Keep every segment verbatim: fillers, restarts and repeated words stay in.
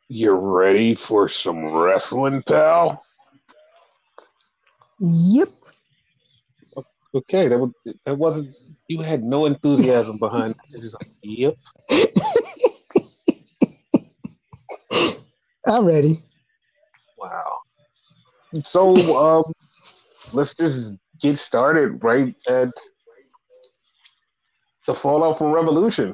You ready for some wrestling, pal? Yep. Okay, that was that wasn't. You had no enthusiasm behind it. It's just like, yep. I'm ready. Wow. So, um, let's just get started right at the fallout from Revolution.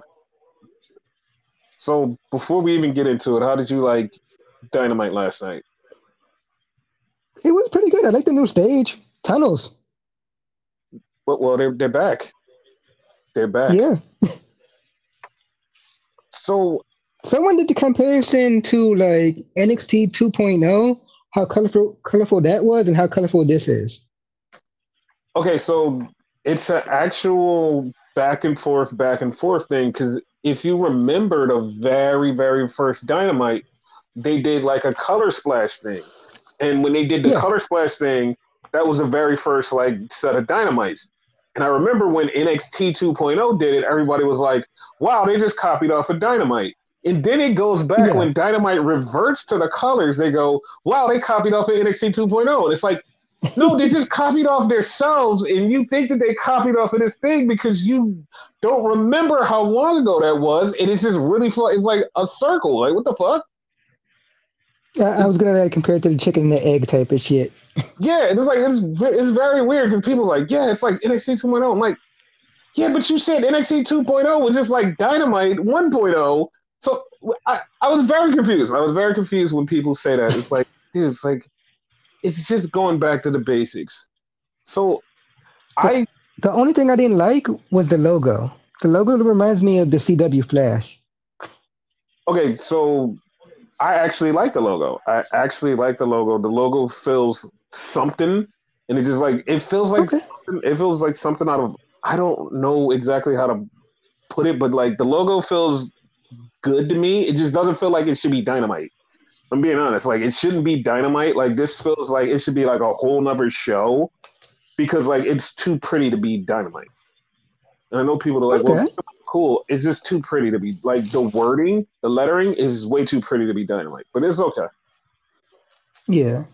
So, before we even get into it, how did you like Dynamite last night? It was pretty good. I like the new stage. Tunnels. Well, well, they're they're back. They're back. Yeah. So, Someone did the comparison to like N X T 2.0, how colorful colorful that was and how colorful this is. okay, so it's an actual back and forth, back and forth thing. Because if you remember the very, very first Dynamite, they did like a color splash thing. And when they did the Yeah. color splash thing, that was the very first like set of dynamites. And I remember when N X T 2.0 did it, everybody was like, wow, they just copied off of Dynamite. And then it goes back Yeah. when Dynamite reverts to the colors, they go, wow, they copied off of N X T 2.0. And it's like, no, they just copied off themselves, and you think that they copied off of this thing because you don't remember how long ago that was, and it's just really fun. It's like a circle. Like, what the fuck? I, I was gonna like, compare it to the chicken and the egg type of shit. Yeah, it's like it's it's very weird because people are like, yeah, it's like N X T 2.0. I'm like, yeah, but you said N X T 2.0 was just like Dynamite 1.0. So I, I was very confused. I was very confused when people say that. It's like, dude, it's like it's just going back to the basics. So The I the only thing I didn't like was the logo. The logo reminds me of the C W Flash. okay, so I actually like the logo. I actually like the logo. The logo feels something, and it just like it feels like Okay. something, it feels like something out of I don't know exactly how to put it, but like the logo feels good to me. It just doesn't feel like it should be Dynamite. I'm being honest. Like it shouldn't be Dynamite. Like this feels like it should be like a whole nother show because like it's too pretty to be Dynamite. And I know people are like, well, Okay. cool. It's just too pretty to be like the wording, the lettering is way too pretty to be Dynamite, but it's okay. Yeah.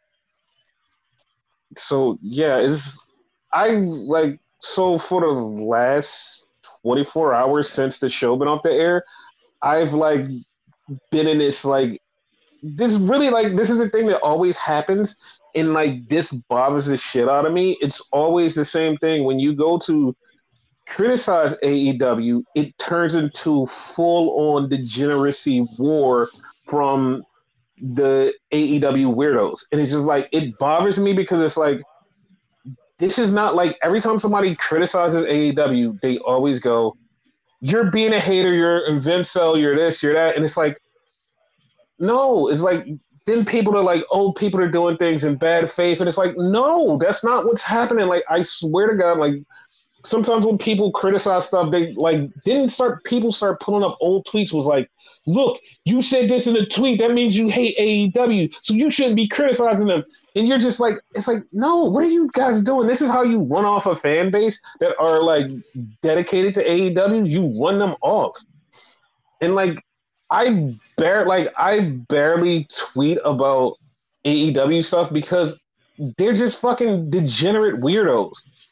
So yeah, it's I like so for the last twenty-four hours since the show been off the air, I've like been in this like this really like this is a thing that always happens and like this bothers the shit out of me. It's always the same thing when you go to criticize A E W, it turns into full on degeneracy war from the A E W weirdos. And it's just like it bothers me because it's like this is not like every time somebody criticizes A E W, they always go, "You're being a hater. You're a Vincel. You're this. You're that." And it's like, no. It's like then people are like, "Oh, people are doing things in bad faith," and it's like, no, that's not what's happening. Like, I swear to God, like sometimes when people criticize stuff, they like didn't start people start pulling up old tweets was like, look, you said this in a tweet, that means you hate A E W, so you shouldn't be criticizing them. And you're just like, it's like, no, what are you guys doing? This is how you run off a fan base that are like dedicated to A E W. You run them off. And like I bare like I barely tweet about A E W stuff because they're just fucking degenerate weirdos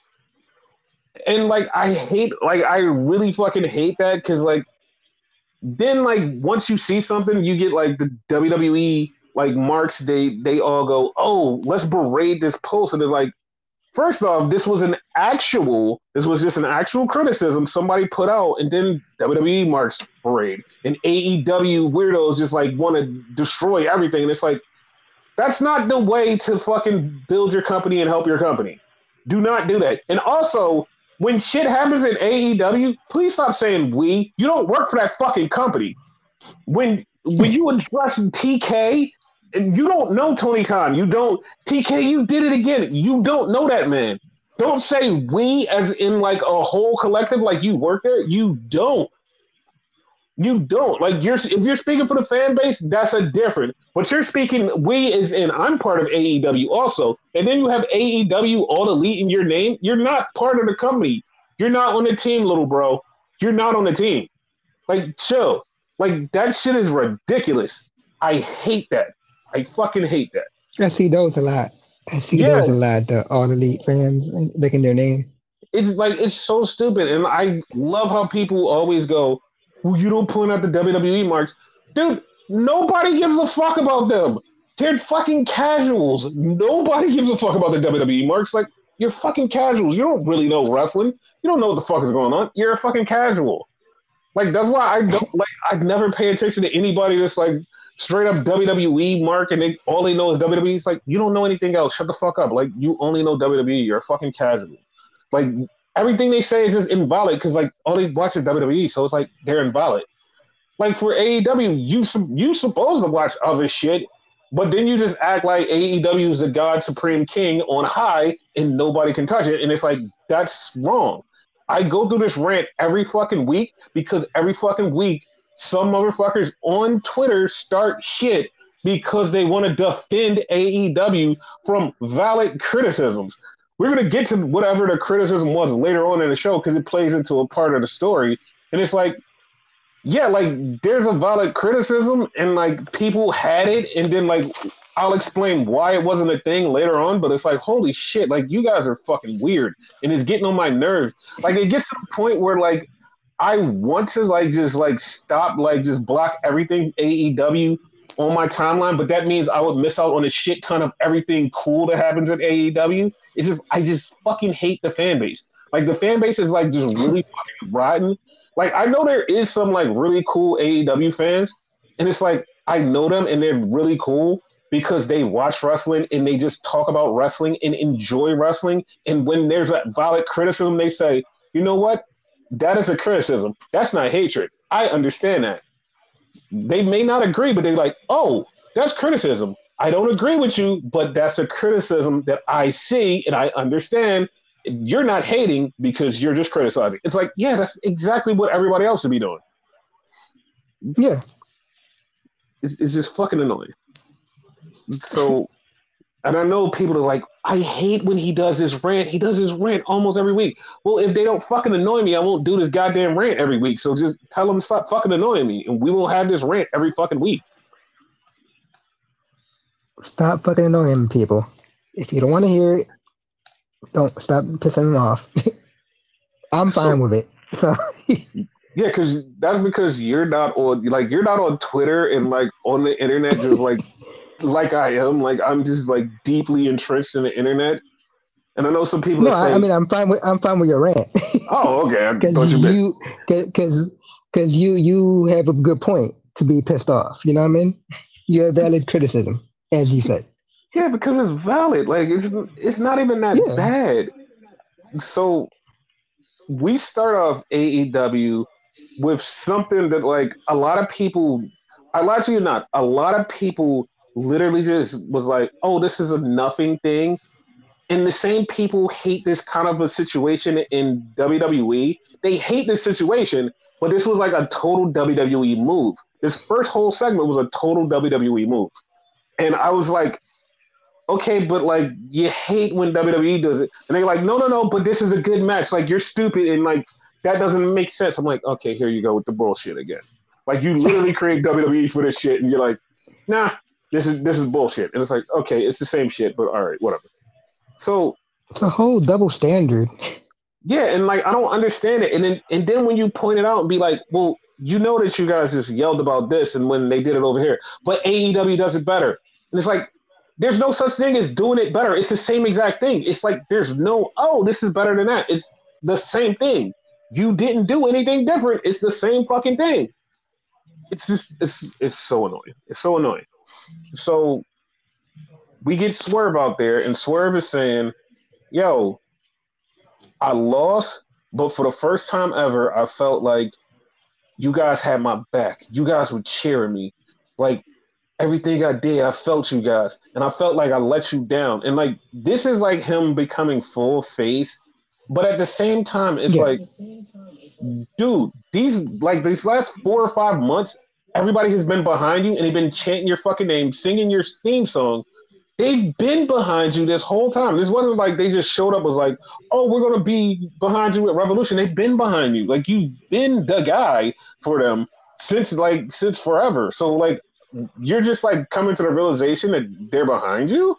and like I hate like I really fucking hate that because like then like once you see something you get like the W W E like marks they they all go oh let's berate this post and they're like first off this was an actual this was just an actual criticism somebody put out and then W W E marks parade and A E W weirdos just like want to destroy everything and it's like that's not the way to fucking build your company and help your company. Do not do that. And also, when shit happens in A E W, please stop saying we. You don't work for that fucking company. When when you address T K, and you don't know Tony Khan, you don't T K. You did it again. You don't know that man. Don't say we as in like a whole collective, like you work there. You don't. You don't like you're if you're speaking for the fan base, that's a different. But you're speaking we is in I'm part of A E W also, and then you have A E W all elite in your name. You're not part of the company. You're not on the team, little bro. You're not on the team. Like chill. Like that shit is ridiculous. I hate that. I fucking hate that. I see those a lot. I see those Yeah, a lot. The all elite fans licking their name. it's like it's so stupid, and I love how people always go, "Well, you don't point out the W W E marks, dude. Nobody gives a fuck about them. They're fucking casuals. Nobody gives a fuck about the W W E marks. Like you're fucking casuals. You don't really know wrestling. You don't know what the fuck is going on. You're a fucking casual. Like that's why I don't like. I never pay attention to anybody that's like straight up W W E mark and they all they know is W W E. It's like you don't know anything else. Shut the fuck up. Like you only know W W E. You're a fucking casual. Like everything they say is just invalid because like all they watch is W W E, so it's like they're invalid. Like for A E W, you you supposed to watch other shit, but then you just act like A E W is the God Supreme King on high and nobody can touch it, and it's like that's wrong. I go through this rant every fucking week because every fucking week some motherfuckers on Twitter start shit because they want to defend A E W from valid criticisms. We're going to get to whatever the criticism was later on in the show because it plays into a part of the story. And it's like, yeah, like there's a valid criticism and like people had it. And then like I'll explain why it wasn't a thing later on. But it's like, holy shit, like you guys are fucking weird. And it's getting on my nerves. Like it gets to the point where like I want to like just like stop, like just block everything A E W on my timeline, but that means I would miss out on a shit ton of everything cool that happens at A E W. It's just I just fucking hate the fan base. Like the fan base is like just really fucking rotten. Like I know there is some like really cool A E W fans, and it's like I know them and they're really cool because they watch wrestling and they just talk about wrestling and enjoy wrestling. And when there's a valid criticism, they say, you know what? That is a criticism. That's not hatred. I understand that. They may not agree, but they're like, oh, that's criticism. I don't agree with you, but that's a criticism that I see and I understand. You're not hating because you're just criticizing. It's like, yeah, that's exactly what everybody else should be doing. Yeah. It's, it's just fucking annoying. So, and I know people are like, I hate when he does this rant. He does this rant almost every week. Well, if they don't fucking annoy me, I won't do this goddamn rant every week. So just tell them to stop fucking annoying me, and we will have this rant every fucking week. Stop fucking annoying people. If you don't want to hear it, don't stop pissing them off. I'm So- fine with it. So Yeah, because that's because you're not on like you're not on Twitter and like on the internet just like like I am. Like I'm just like deeply entrenched in the internet. And I know some people no, that say, I, I mean I'm fine with I'm fine with your rant. "Oh, okay, I thought Because you meant." you because because you you have a good point to be pissed off. You know what I mean? You have valid criticism, as you said. Yeah, because it's valid. Like it's it's not even that Yeah. bad. So we start off A E W with something that like a lot of people I lie to you not, a lot of people literally just was like, oh, this is a nothing thing. And the same people hate this kind of a situation in W W E. They hate this situation, but this was like a total W W E move. This first whole segment was a total W W E move. And I was like, okay, but like you hate when W W E does it. And they're like, no, no, no, but this is a good match. Like you're stupid and like that doesn't make sense. I'm like, okay, here you go with the bullshit again. Like you literally create W W E for this shit and you're like, nah, this is this is bullshit. And it's like, okay, it's the same shit, but all right, whatever. So It's a whole double standard. yeah, and like I don't understand it. And then and then when you point it out and be like, well, you know that you guys just yelled about this and when they did it over here, but A E W does it better. And it's like, there's no such thing as doing it better. It's the same exact thing. It's like there's no, oh, this is better than that. It's the same thing. You didn't do anything different. It's the same fucking thing. It's just it's it's so annoying. It's so annoying. So we get Swerve out there, and Swerve is saying, yo, I lost, but for the first time ever, I felt like you guys had my back. You guys were cheering me. Like everything I did, I felt you guys. And I felt like I let you down. And like this is like him becoming full face. But at the same time, it's Yeah. like, dude, these like these last four or five months, everybody has been behind you and they've been chanting your fucking name, singing your theme song. They've been behind you this whole time. This wasn't like they just showed up was like, oh, we're gonna be behind you at Revolution. They've been behind you. Like you've been the guy for them since like since forever. So like you're just like coming to the realization that they're behind you.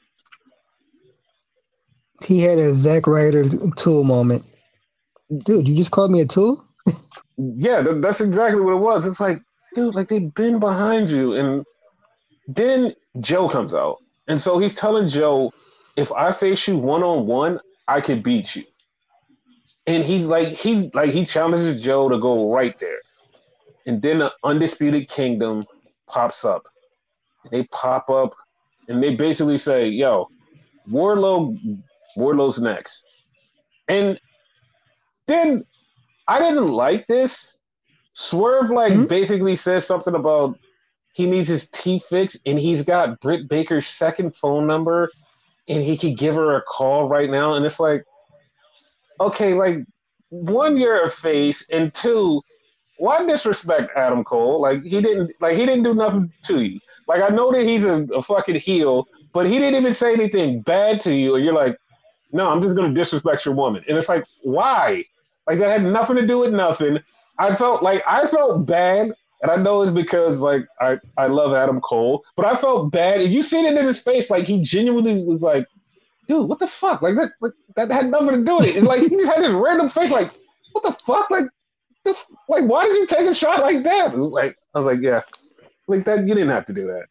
He had a Zack Ryder tool moment. Dude, you just called me a tool? Yeah, th- that's exactly what it was. It's like, dude, like they've been behind you, and then Joe comes out, and so he's telling Joe, if I face you one on one, I could beat you. And he like he like he challenges Joe to go right there, and then the Undisputed Kingdom pops up. They pop up, and they basically say, "Yo, Warlow, Warlow's next." And then I didn't like this. Swerve like Hmm? basically says something about he needs his teeth fixed, and he's got Britt Baker's second phone number, and he could give her a call right now. And it's like, okay, like one, you're a face, and two, why disrespect Adam Cole? Like he didn't, like he didn't do nothing to you. Like I know that he's a, a fucking heel, but he didn't even say anything bad to you, and you're like, no, I'm just gonna disrespect your woman. And it's like, why? Like that had nothing to do with nothing. I felt like I felt bad, and I know it's because like I, I love Adam Cole, but I felt bad. If you seen it in his face, like he genuinely was like, dude, what the fuck? Like that like, that had nothing to do with it. It's like he just had this random face, like, what the fuck? Like the, like why did you take a shot like that? Like I was like, yeah. Like that you didn't have to do that.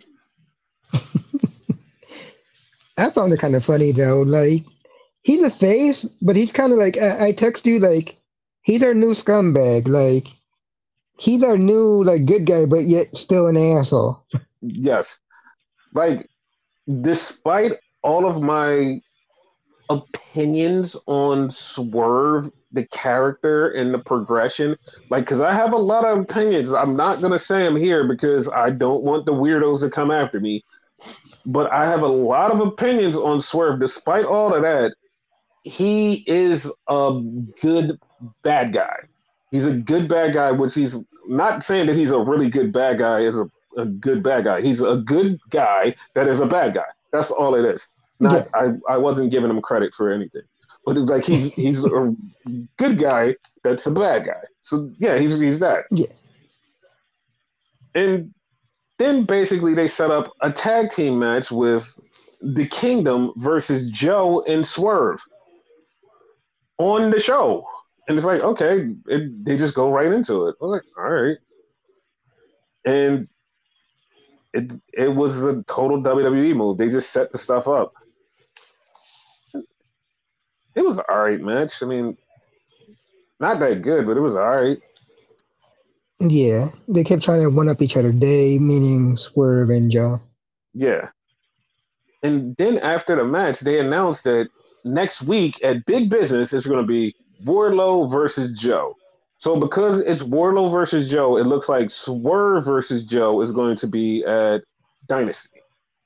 I found it kind of funny though. Like he's a face, but he's kind of like I, I text you like he's our new scumbag. Like he's our new like good guy, but yet still an asshole. Yes. Like despite all of my opinions on Swerve, the character and the progression, like because I have a lot of opinions. I'm not gonna say them here because I don't want the weirdos to come after me. But I have a lot of opinions on Swerve. Despite all of that, he is a good bad guy. He's a good bad guy, which he's not saying that he's a really good bad guy is a, a good bad guy. He's a good guy that is a bad guy. That's all it is. Yeah, Not I, I wasn't giving him credit for anything. But it's like he's he's a good guy that's a bad guy. So yeah, he's he's that. yeah, And then basically they set up a tag team match with the Kingdom versus Joe and Swerve on the show. And it's like, okay, it, they just go right into it. I was like, all right. And it it was a total W W E move. They just set the stuff up. It was an all right match. I mean, not that good, but it was all right. yeah. They kept trying to one up each other. They meaning Swerve and Joe. Yeah. And then after the match, they announced that next week at Big Business, it's going to be Wardlow versus Joe. So because it's Wardlow versus Joe, it looks like Swerve versus Joe is going to be at Dynasty.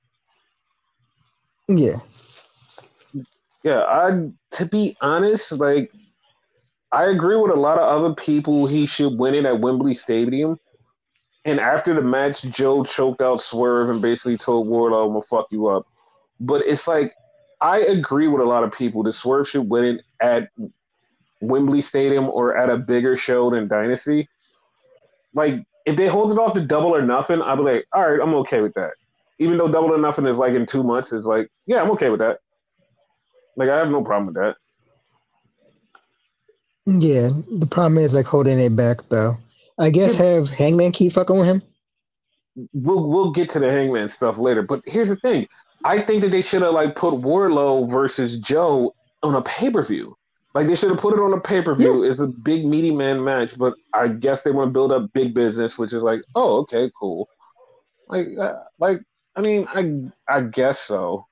Yeah, Yeah, I to be honest, like I agree with a lot of other people. He should win it at Wembley Stadium. And after the match, Joe choked out Swerve and basically told Wardlow, "I'm gonna fuck you up." But it's like I agree with a lot of people that Swerve should win it at Wembley Stadium or at a bigger show than Dynasty. Like if they hold it off to Double or Nothing, I'd be like, all right, I'm okay with that. Even though Double or Nothing is like in two months, it's like, yeah, I'm okay with that. Like I have no problem with that. yeah. The problem is like holding it back though. I guess Yeah, have Hangman keep fucking with him. we'll we'll get to the Hangman stuff later. But here's the thing: I think that they should have like put Wardlow versus Joe on a pay per view. Like they should have put it on a pay per Yeah, view. It's a big meaty man match, but I guess they want to build up big business, which is like, oh, okay, cool. Like, uh, like I mean, I I guess so.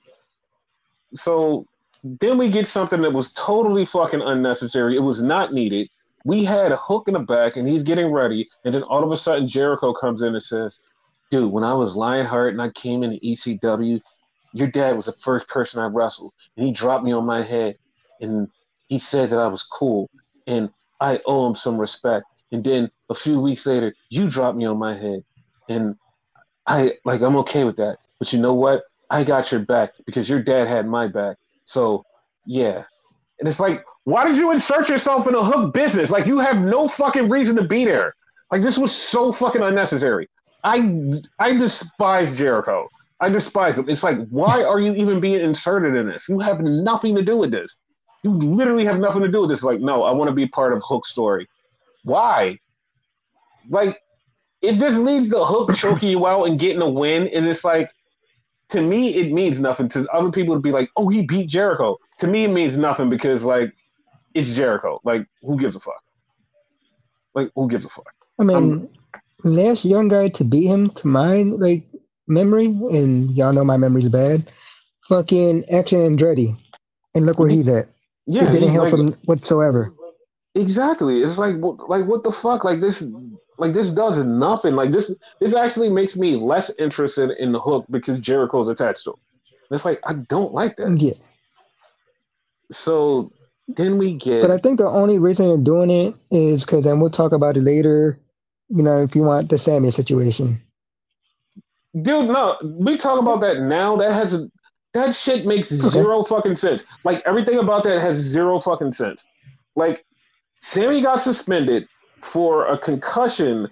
So then we get something that was totally fucking unnecessary. It was not needed. We had a Hook in the back, and he's getting ready, and then all of a sudden Jericho comes in and says, "Dude, when I was Lionheart and I came into E C W, your dad was the first person I wrestled, and he dropped me on my head, and he said that I was cool, and I owe him some respect. And then a few weeks later, you dropped me on my head, and I like I'm okay with that. But you know what? I got your back because your dad had my back. So yeah." And it's like, why did you insert yourself in a Hook business? Like you have no fucking reason to be there. Like this was so fucking unnecessary. I I despise Jericho. I despise him. It's like, why are you even being inserted in this? You have nothing to do with this. You literally have nothing to do with this. Like, no, I want to be part of Hook's story. Why? Like, if this leads to Hook choking you out and getting a win, and it's like, to me, it means nothing. To other people to be like, oh, he beat Jericho. To me, it means nothing because, like, it's Jericho. Like, who gives a fuck? Like, who gives a fuck? I I'm mean, last young guy to beat him to my like memory, and y'all know my memory's bad. Fucking Action Andretti, and look where he's at. It yeah, didn't he's help like him whatsoever. exactly. It's like like what the fuck? Like this like this does nothing. Like this this actually makes me less interested in the Hook because Jericho's attached to him. And it's like I don't like that. Yeah, So then we but get I think the only reason they're doing it is because, and we'll talk about it later. You know, if you want the Sammy situation. dude, no, we talk about that now. That has that shit makes Okay. zero fucking sense. Like everything about that has zero fucking sense. Like Sammy got suspended for a concussion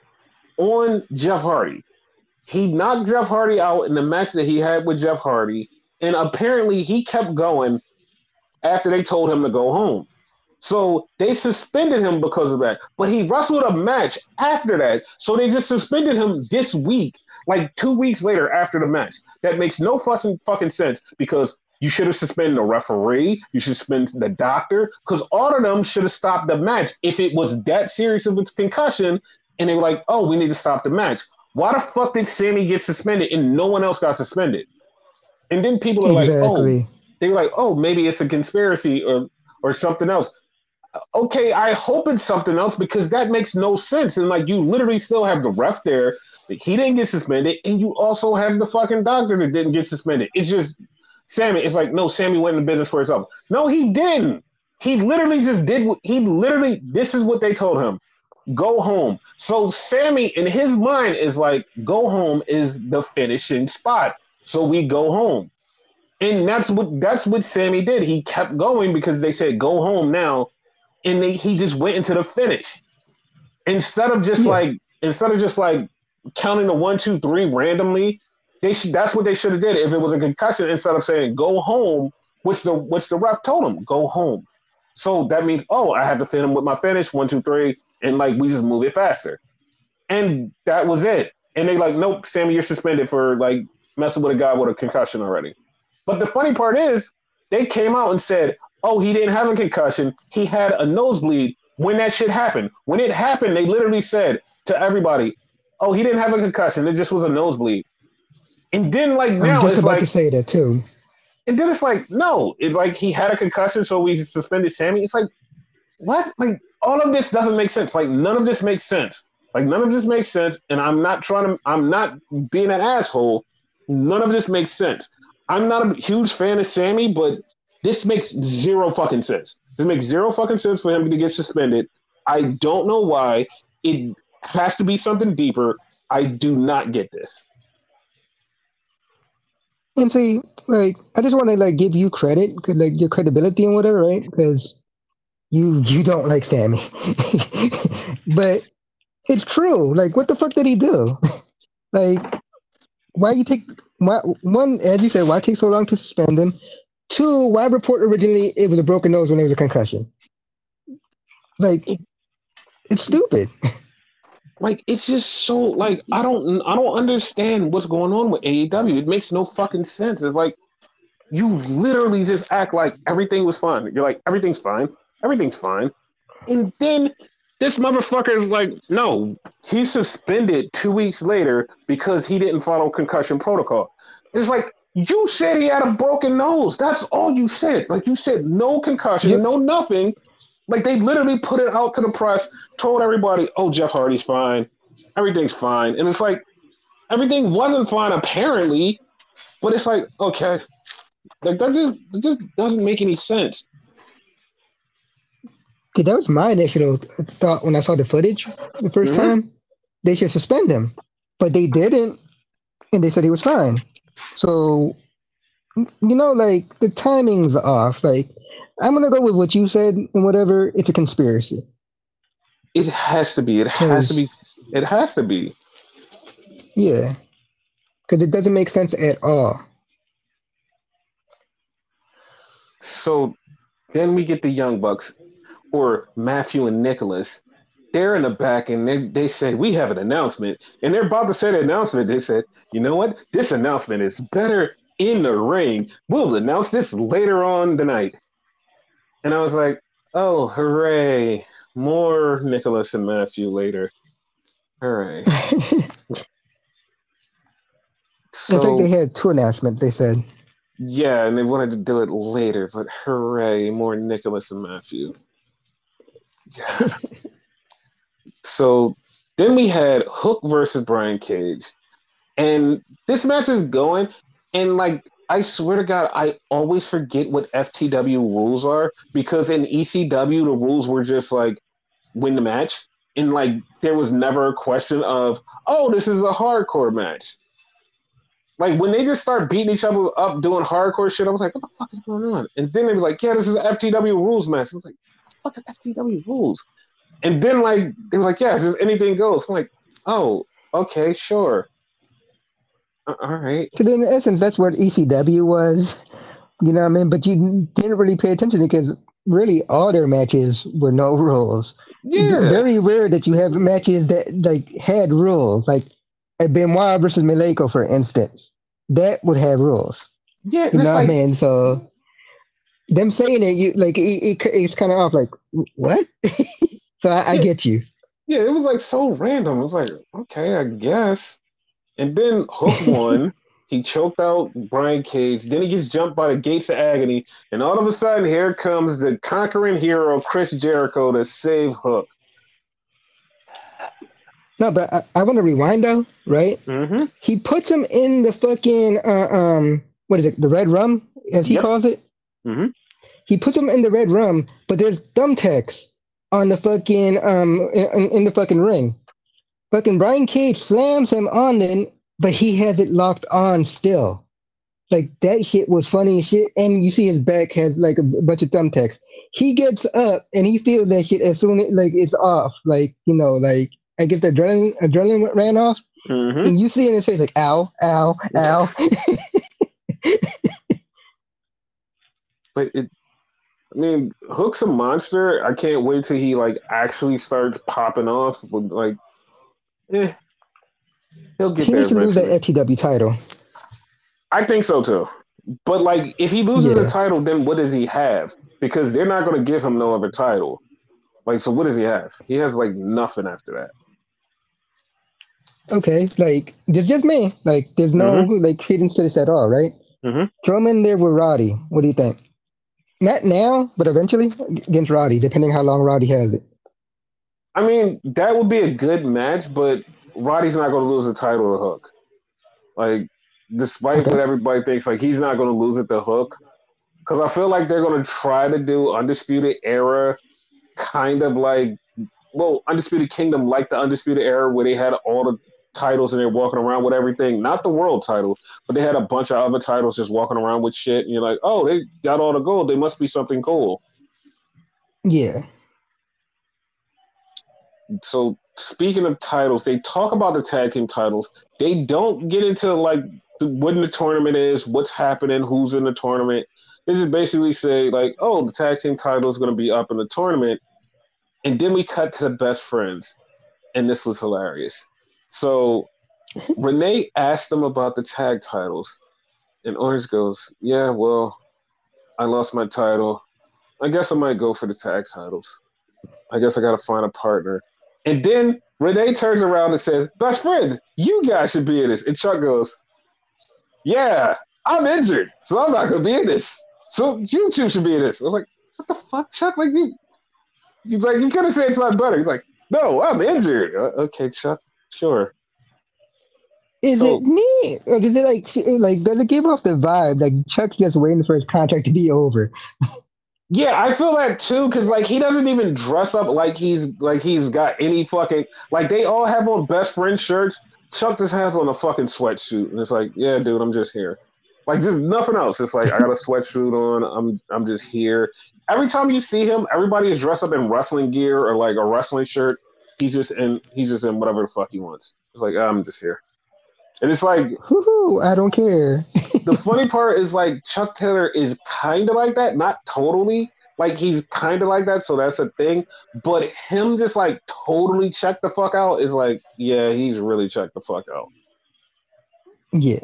on Jeff Hardy. He knocked Jeff Hardy out in the match that he had with Jeff Hardy, and apparently he kept going after they told him to go home. So they suspended him because of that. But he wrestled a match after that. So they just suspended him this week, like two weeks later after the match. That makes no fucking fucking sense because you should have suspended the referee. You should suspend the doctor because all of them should have stopped the match if it was that serious of a concussion. And they were like, oh, we need to stop the match. Why the fuck did Sammy get suspended and no one else got suspended? And then people are like, oh, Exactly. they were like, oh, maybe it's a conspiracy or or something else. Okay, I hope it's something else because that makes no sense. And like you literally still have the ref there. He didn't get suspended, and you also have the fucking doctor that didn't get suspended. It's just Sammy. It's like no, Sammy went in the business for himself. No, he didn't. He literally just did. What, he literally. This is what they told him. Go home. So Sammy, in his mind, is like go home is the finishing spot. So we go home, and that's what that's what Sammy did. He kept going because they said go home now, and they, he just went into the finish instead of just Yeah. like instead of just like counting the one, two, three randomly. They should, that's what they should have did if it was a concussion instead of saying go home, which the which the ref told him go home. So that means oh I have to fit him with my finish one, two, three, and like we just move it faster, and that was it. And they like nope, Sammy, you're suspended for like messing with a guy with a concussion already. But the funny part is they came out and said oh, he didn't have a concussion. He had a nosebleed when that shit happened. When it happened, they literally said to everybody, oh, he didn't have a concussion. It just was a nosebleed. And then, like, I'm now just it's about to like, say that too. and then it's like, no, it's like he had a concussion, so we suspended Sammy. It's like, what? Like, all of this doesn't make sense. Like, none of this makes sense. Like, none of this makes sense. And I'm not trying to, I'm not being an asshole. None of this makes sense. I'm not a huge fan of Sammy, but this makes zero fucking sense. This makes zero fucking sense for him to get suspended. I don't know why. It has to be something deeper. I do not get this. And see, like, I just want to like give you credit, 'cause, like your credibility and whatever, right? Because you you don't like Sammy, but it's true. Like, what the fuck did he do? Like, why you take why one as you said? Why take so long to suspend him? Two, why report originally it was a broken nose when it was a concussion? Like, it's stupid. Like it's just so like I don't I don't understand what's going on with A E W. It makes no fucking sense. It's like you literally just act like everything was fine. You're like everything's fine, everything's fine, and then this motherfucker is like, no, he's suspended two weeks later because he didn't follow concussion protocol. It's like you said he had a broken nose. That's all you said. Like you said, no concussion, Yep. no nothing. Like they literally put it out to the press, told everybody, "Oh, Jeff Hardy's fine, everything's fine," and it's like everything wasn't fine apparently, but it's like okay, like that just that just doesn't make any sense. See, that was my initial thought when I saw the footage the first Mm-hmm. time. They should suspend him, but they didn't, and they said he was fine. So you know, like the timing's off. Like I'm gonna go with what you said and whatever. It's a conspiracy It has to be. It has to because be. It has to be. Yeah, because it doesn't make sense at all. So then we get the Young Bucks or Matthew and Nicholas. They're in the back and they, they say, we have an announcement. And they're about to say the announcement. They said, you know what? This announcement is better in the ring. We'll announce this later on tonight. And I was like, oh, hooray. More Nicholas and Matthew later. Hooray. In fact, they So, had two announcements. They said, yeah, and they wanted to do it later, but hooray, more Nicholas and Matthew. Yeah. So then we had Hook versus Brian Cage. And this match is going, and like, I swear to God, I always forget what F T W rules are because in E C W, the rules were just like win the match. And like, there was never a question of, oh, this is a hardcore match. Like, when they just start beating each other up doing hardcore shit, I was like, what the fuck is going on? And then they was like, yeah, this is an F T W rules match. I was like, what the fuck is F T W rules? And then, like, they were like, yeah, just anything goes. I'm like, oh, okay, sure. Uh, all right. because in essence, that's what E C W was. You know what I mean? But you didn't really pay attention because really all their matches were no rules. It's Yeah. very rare that you have matches that like had rules, like a Benoit versus Maleko, for instance. That would have rules. Yeah. You And know it's what I like, mean? So them saying it, you like it, it it's kind of off. Like what? So I, I yeah, get you. yeah, it was like so random. It was like, okay, I guess. And then Hook won. He choked out Brian Cage. Then he gets jumped by the gates of agony. And all of a sudden, here comes the conquering hero, Chris Jericho, to save Hook. No, but I, I want to rewind though, right? Mm-hmm. He puts him in the fucking uh, um what is it? The red rum, as he Yep. calls it. Mm-hmm. He puts him in the red rum, but there's thumbtacks on the fucking um in, in the fucking ring. Fucking Brian Cage slams him on then, but he has it locked on still. Like that shit was funny as shit, and you see his back has like a bunch of thumbtacks. He gets up and he feels that shit as soon as like it's off. Like you know, like I guess the adrenaline adrenaline ran off, Mm-hmm. and you see in his face like ow, ow, ow. But it, I mean, Hook's a monster. I can't wait till he like actually starts popping off. But like, eh, he'll get He there needs to lose that eventually. F T W title. I think so too. But like, if he loses the Yeah. title, then what does he have? Because they're not going to give him no other title. Like, so what does he have? He has like nothing after that. Okay. Like there's just me. Like there's no Mm-hmm. like credence to this at all, right? Mm-hmm. Throw him in there with Roddy. What do you think? Not now, but eventually against Roddy, depending how long Roddy has it. I mean, that would be a good match, but Roddy's not going to lose the title to Hook. Like, despite Okay. what everybody thinks, like he's not going to lose it to Hook. Because I feel like they're going to try to do Undisputed Era, kind of like, well, Undisputed Kingdom, like the Undisputed Era, where they had all the titles and they're walking around with everything. Not the world title, but they had a bunch of other titles just walking around with shit. And you're like, oh, they got all the gold. They must be something cool. Yeah. So, speaking of titles, they talk about the tag team titles. They don't get into like the, when the tournament is, what's happening, who's in the tournament. They just basically say like, "Oh, the tag team title is going to be up in the tournament," and then we cut to the best friends, and this was hilarious. So Renee asked them about the tag titles, and Orange goes, "Yeah, well, I lost my title. I guess I might go for the tag titles. I guess I got to find a partner." And then Renee turns around and says, "Best friends, you guys should be in this." And Chuck goes, "Yeah, I'm injured, so I'm not going to be in this. So you two should be in this." I was like, "What the fuck, Chuck? Like you, you like you could have said something better." He's like, "No, I'm injured." Uh, okay, Chuck, sure. Is it So me, or does it like like does it give off the vibe like Chuck's just waiting for his contract to be over? yeah, I feel that too because like he doesn't even dress up like he's like he's got any fucking like they all have on best friend shirts. Chuck just has on a fucking sweatsuit, and it's like, yeah, dude, I'm just here. Like just nothing else. It's like I got a sweatsuit on. I'm I'm just here. Every time you see him, everybody is dressed up in wrestling gear or like a wrestling shirt. He's just in he's just in whatever the fuck he wants. It's like I'm just here. And it's like Woohoo! I don't care. the funny part is like Chuck Taylor is kind of like that, not totally. Like he's kind of like that, so that's a thing. But him just like totally check the fuck out is like, yeah, he's really checked the fuck out. Yeah.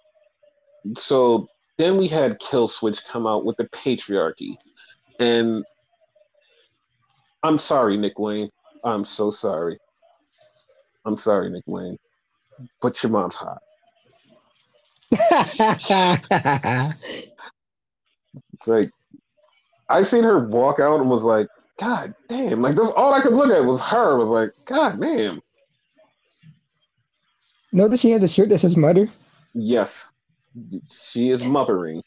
So then we had Kill Switch come out with the patriarchy, and I'm sorry, Nick Wayne. I'm so sorry. I'm sorry, Nick Wayne. But your mom's hot. Like I seen her walk out and was like, God damn! Like that's all I could look at was her. Was like, God damn. Notice she has a shirt that says mother. Yes, she is mothering.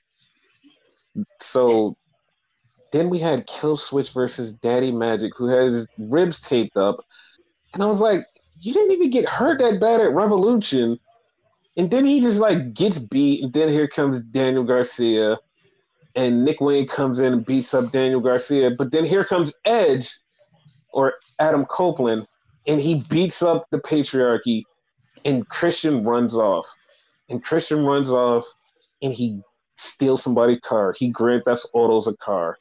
So then we had Kill Switch versus Daddy Magic, who has his ribs taped up, and I was like, you didn't even get hurt that bad at Revolution, and then he just like gets beat, and then here comes Daniel Garcia, and Nick Wayne comes in and beats up Daniel Garcia, but then here comes Edge or Adam Copeland, and he beats up the patriarchy, and Christian runs off, and Christian runs off, and he steals somebody's car. He Grand Theft Autos a car.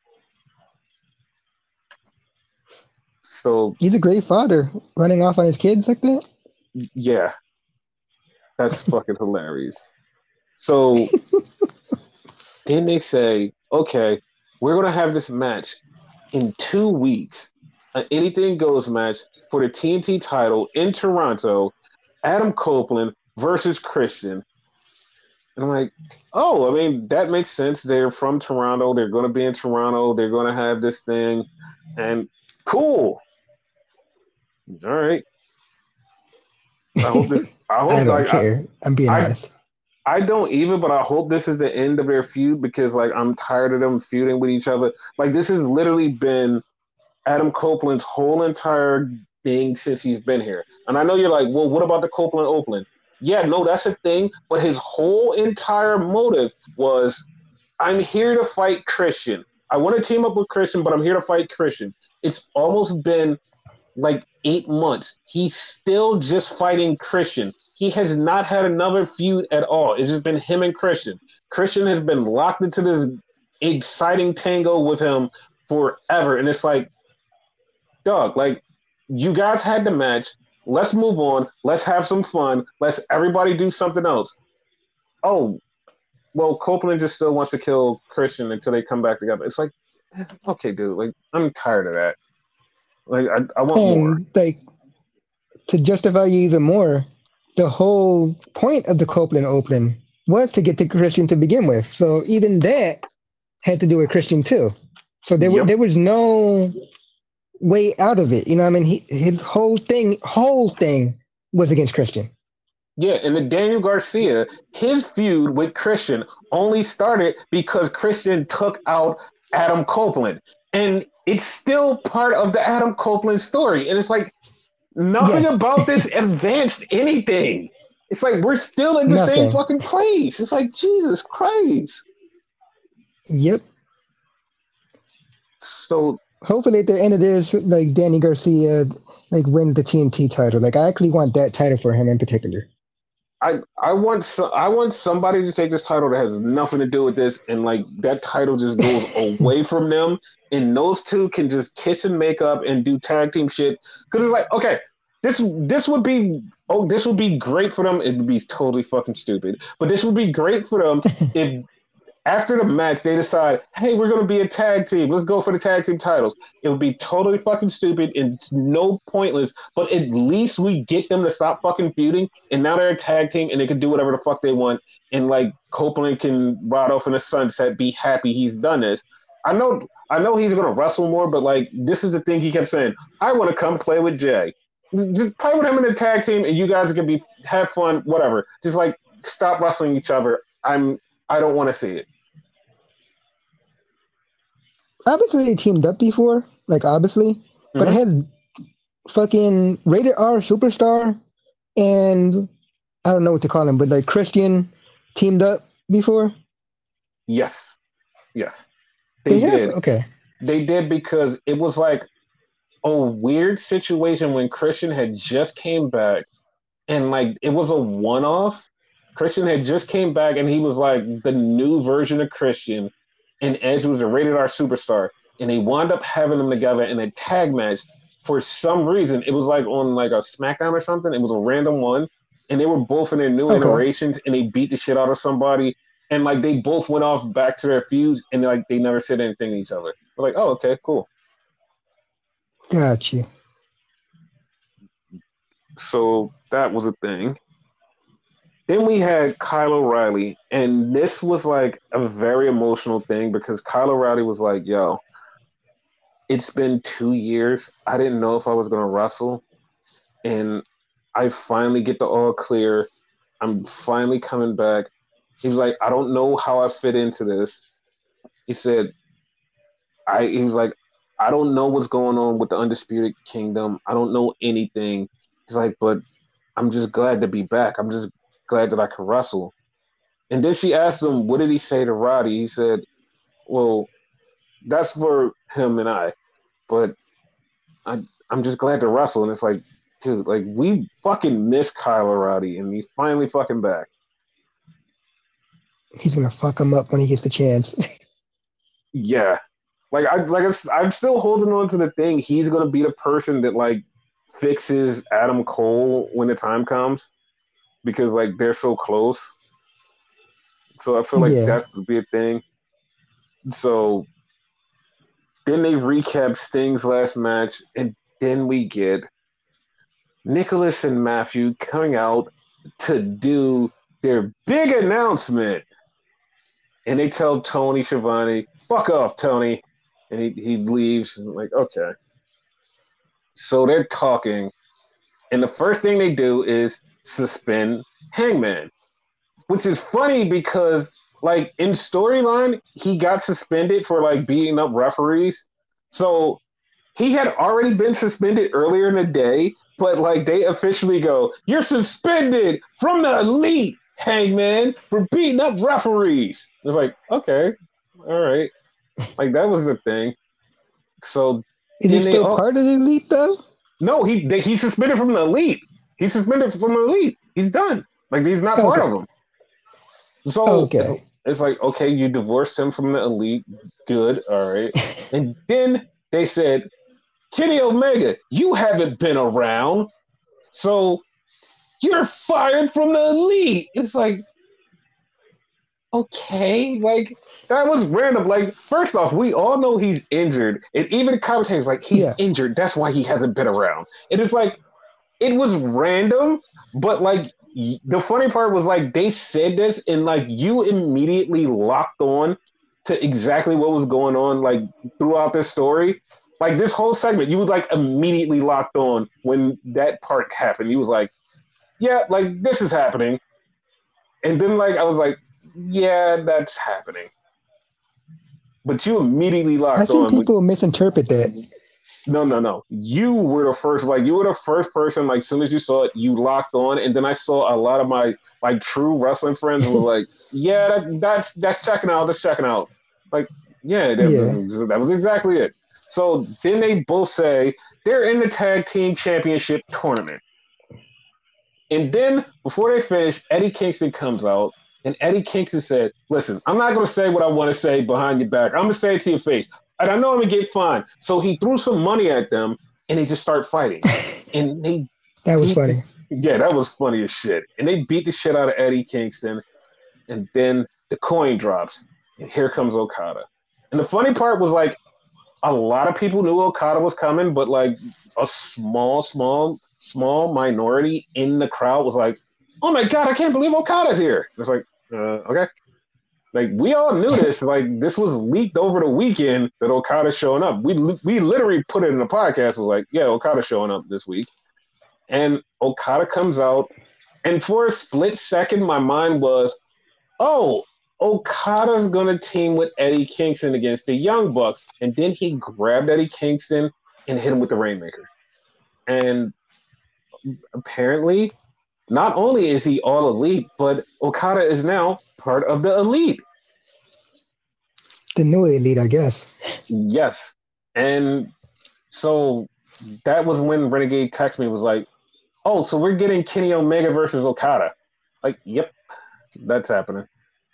So He's a great father, running off on his kids like that. yeah, that's fucking hilarious. So then they say, okay, we're gonna have this match in two weeks, an anything goes match for the T N T title in Toronto. Adam Copeland versus Christian. And I'm like, oh, I mean, that makes sense. They're from Toronto. They're going to be in Toronto. They're going to have this thing. And cool. All right. I hope this, I hope, I don't like, care. I, am being I, honest. I don't even, but I hope this is the end of their feud because, like, I'm tired of them feuding with each other. Like, this has literally been Adam Copeland's whole entire thing since he's been here. And I know you're like, well, what about the Copeland Oakland? Yeah, no, that's a thing. But his whole entire motive was, I'm here to fight Christian. I want to team up with Christian, but I'm here to fight Christian. It's almost been like eight months. He's still just fighting Christian. He has not had another feud at all. It's just been him and Christian. Christian has been locked into this exciting tango with him forever. And it's like, dog, like, you guys had the match. Let's move on. Let's have some fun. Let's everybody do something else. Oh, well, Copeland just still wants to kill Christian until they come back together. It's like, okay, dude, like, I'm tired of that. Like, I, I want and more. like to justify you even more, the whole point of the Copeland Open was to get to Christian to begin with. So even that had to do with Christian too. So there, Yep. there was no way out of it. You know what I mean? He, his whole thing, whole thing was against Christian. Yeah, and the Daniel Garcia, his feud with Christian only started because Christian took out Adam Copeland. And it's still part of the Adam Copeland story. And it's like, nothing Yes. about this advanced anything. It's like, we're still in the Nothing. same fucking place. It's like, Jesus Christ. Yep. So Hopefully at the end of this, like Danny Garcia, like win the T N T title. Like I actually want that title for him in particular. I I want so, I want somebody to take this title that has nothing to do with this, and like that title just goes away from them, and those two can just kiss and make up and do tag team shit. Because it's like, okay, this this would be oh this would be great for them. It would be totally fucking stupid, but this would be great for them if after the match they decide, hey, we're gonna be a tag team. Let's go for the tag team titles. It would be totally fucking stupid and it's no pointless, but at least we get them to stop fucking feuding, and now they're a tag team and they can do whatever the fuck they want. And like Copeland can ride off in the sunset, be happy he's done this. I know, I know he's gonna wrestle more, but like this is the thing he kept saying. I want to come play with Jay. Just play with him in the tag team, and you guys can be have fun, whatever. Just like stop wrestling each other. I'm, I don't want to see it. Obviously they teamed up before, like obviously, mm-hmm. but it has fucking rated R superstar and I don't know what to call him, but like Christian teamed up before. Yes, yes, they, they did. Okay, they did because it was like a weird situation when Christian had just came back and like it was a one off. Christian had just came back, and he was like the new version of Christian, and Edge was a rated R superstar, and they wound up having them together in a tag match. For some reason, it was like on like a SmackDown or something. It was a random one, and they were both in their new Okay, iterations, and they beat the shit out of somebody, and like they both went off back to their feuds, and like they never said anything to each other. We're like, oh, okay, cool. got you. So that was a thing. Then we had Kyle O'Reilly, and this was like a very emotional thing because Kyle O'Reilly was like, yo, it's been two years. I didn't know if I was going to wrestle, and I finally get the all clear. I'm finally coming back. He was like, I don't know how I fit into this. He said, I, he was like, I don't know what's going on with the Undisputed Kingdom. I don't know anything. He's like, but I'm just glad to be back. I'm just glad that I can wrestle. And then she asked him, what did he say to Roddy? He said, well, that's for him and I, but I, I'm just glad to wrestle. And it's like, dude, like we fucking miss Kyle Roddy, and he's finally fucking back. He's gonna fuck him up when he gets the chance. Yeah, like I like I'm still holding on to the thing. He's gonna be the person that like fixes Adam Cole when the time comes because like they're so close. So I feel like Yeah, that's gonna be a thing. So then they recap Sting's last match, and then we get Nicholas and Matthew coming out to do their big announcement. And they tell Tony Schiavone, fuck off, Tony. And he, he leaves. And I'm like, okay. So they're talking. And the first thing they do is suspend Hangman, which is funny because, like, in storyline, he got suspended for, like, beating up referees. So he had already been suspended earlier in the day, but like they officially go, you're suspended from the elite, Hangman, for beating up referees. It's like, okay, all right. Like that was the thing. So is he then they still oh part of the elite though? no, he they, he's suspended from the elite. He's suspended from the elite. He's done. Like he's not part Okay, of them. So it's, okay. it's like, okay, you divorced him from the elite. Good, all right. And then they said, Kenny Omega, you haven't been around, so you're fired from the elite. It's like, okay, like that was random. Like, first off, we all know he's injured, and even the commentators like he's Yeah, injured. That's why he hasn't been around. And it's like it was random, but like the funny part was like they said this, and like you immediately locked on to exactly what was going on, like throughout this story. Like this whole segment, you was like immediately locked on when that part happened. You was like, yeah, like this is happening. And then like I was like, yeah, that's happening. But you immediately I locked think on. people misinterpret that. No, no, no. You were the first, like you were the first person, like as soon as you saw it, you locked on. And then I saw a lot of my like true wrestling friends who were like, yeah, that, that's that's checking out, that's checking out. Like, yeah, that Yeah, was, that was exactly it. So then they both say they're in the tag team championship tournament. And then before they finish, Eddie Kingston comes out, and Eddie Kingston said, listen, I'm not going to say what I want to say behind your back. I'm going to say it to your face. And I know I'm going to get fined. So he threw some money at them, and they just start fighting. And they that was beat the, funny. yeah, that was funny as shit. And they beat the shit out of Eddie Kingston. And then the coin drops, and here comes Okada. And the funny part was like, a lot of people knew Okada was coming, but like a small, small, small minority in the crowd was like, "Oh my god, I can't believe Okada's here!" It's like, uh, okay, like we all knew this. Like this was leaked over the weekend that Okada's showing up. We we literally put it in the podcast. Was like, yeah, Okada's showing up this week, and Okada comes out, and for a split second, my mind was, oh, Okada's gonna team with Eddie Kingston against the Young Bucks, and then he grabbed Eddie Kingston and hit him with the Rainmaker. And apparently, not only is he all elite, but Okada is now part of the elite. The new elite, I guess. Yes, and so that was when Renegade texted me was like, oh, so we're getting Kenny Omega versus Okada. Like, yep, that's happening.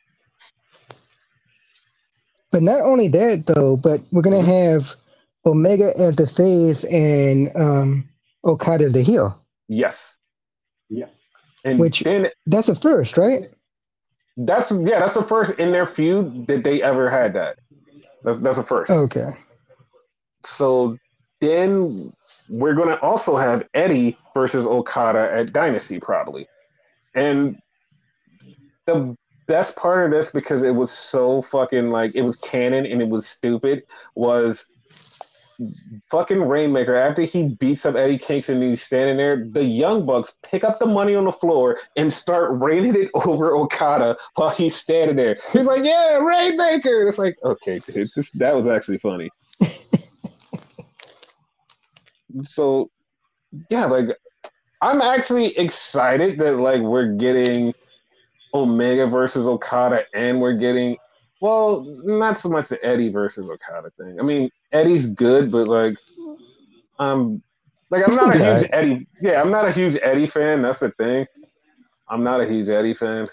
But not only that though, but we're gonna hmm have Omega as the face and um, Okada as the heel, Yes, and which then that's a first, right? that's yeah, that's the first in their feud that they ever had that. That's that's a first. Okay. So then we're gonna also have Eddie versus Okada at Dynasty probably, and the best part of this because it was so fucking like it was canon and it was stupid was fucking Rainmaker, after he beats up Eddie Kingston and he's standing there, the Young Bucks pick up the money on the floor and start raining it over Okada while he's standing there. He's like, yeah, Rainmaker. And it's like, okay, dude, this, that was actually funny. So, yeah, like, I'm actually excited that, like, we're getting Omega versus Okada and we're getting, well, not so much the Eddie versus Okada thing. I mean, Eddie's good, but, like, I'm like I'm It's gonna not a be huge alright. Eddie. Yeah, I'm not a huge Eddie fan. That's the thing. I'm not a huge Eddie fan.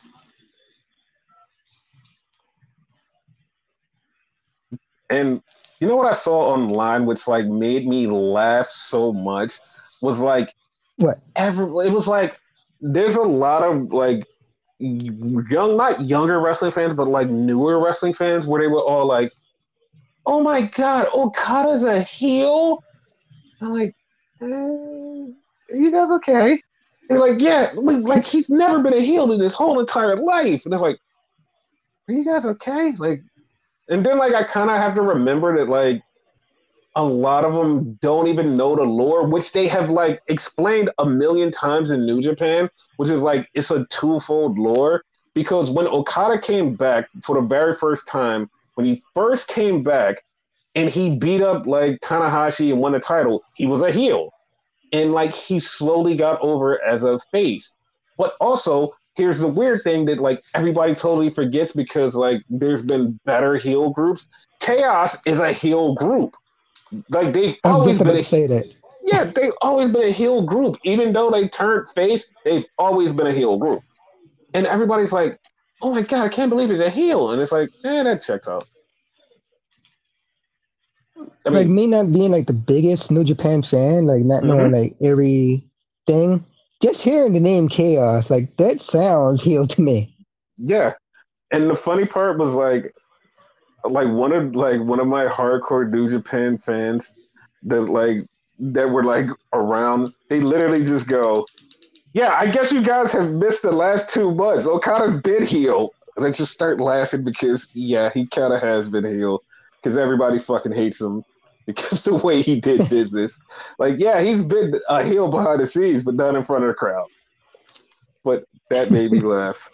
And you know what I saw online, which like made me laugh so much, was like What? every. It was like there's a lot of like young, not younger wrestling fans, but like newer wrestling fans, where they were all like, "Oh my god, Okada's a heel." I'm like, eh, "Are you guys okay?" They're like, yeah, like, like he's never been a heel in his whole entire life. And it's like, are you guys okay? Like, and then like I kind of have to remember that like a lot of them don't even know the lore, which they have like explained a million times in New Japan, which is like it's a twofold lore. Because when Okada came back for the very first time, when he first came back and he beat up like Tanahashi and won the title, he was a heel. And like he slowly got over as a face. But also, here's the weird thing that like everybody totally forgets because like there's been better heel groups. Chaos is a heel group. Like they've I was always just been about a to say that. yeah, they've always been a heel group. Even though they turned face, they've always been a heel group. And everybody's like, "Oh my god, I can't believe he's a heel." And it's like, eh, that checks out. I Like mean, me not being like the biggest New Japan fan, like not mm-hmm, knowing like every thing, just hearing the name Chaos, like that sounds heel to me. yeah. And the funny part was like like one of like one of my hardcore New Japan fans that like that were like around, they literally just go, "Yeah, I guess you guys have missed the last two months. Okada's been heel." And I just start laughing because yeah, he kind of has been heel because everybody fucking hates him because the way he did business. Like, yeah, he's been a heel behind the scenes, but not in front of the crowd. But that made me laugh.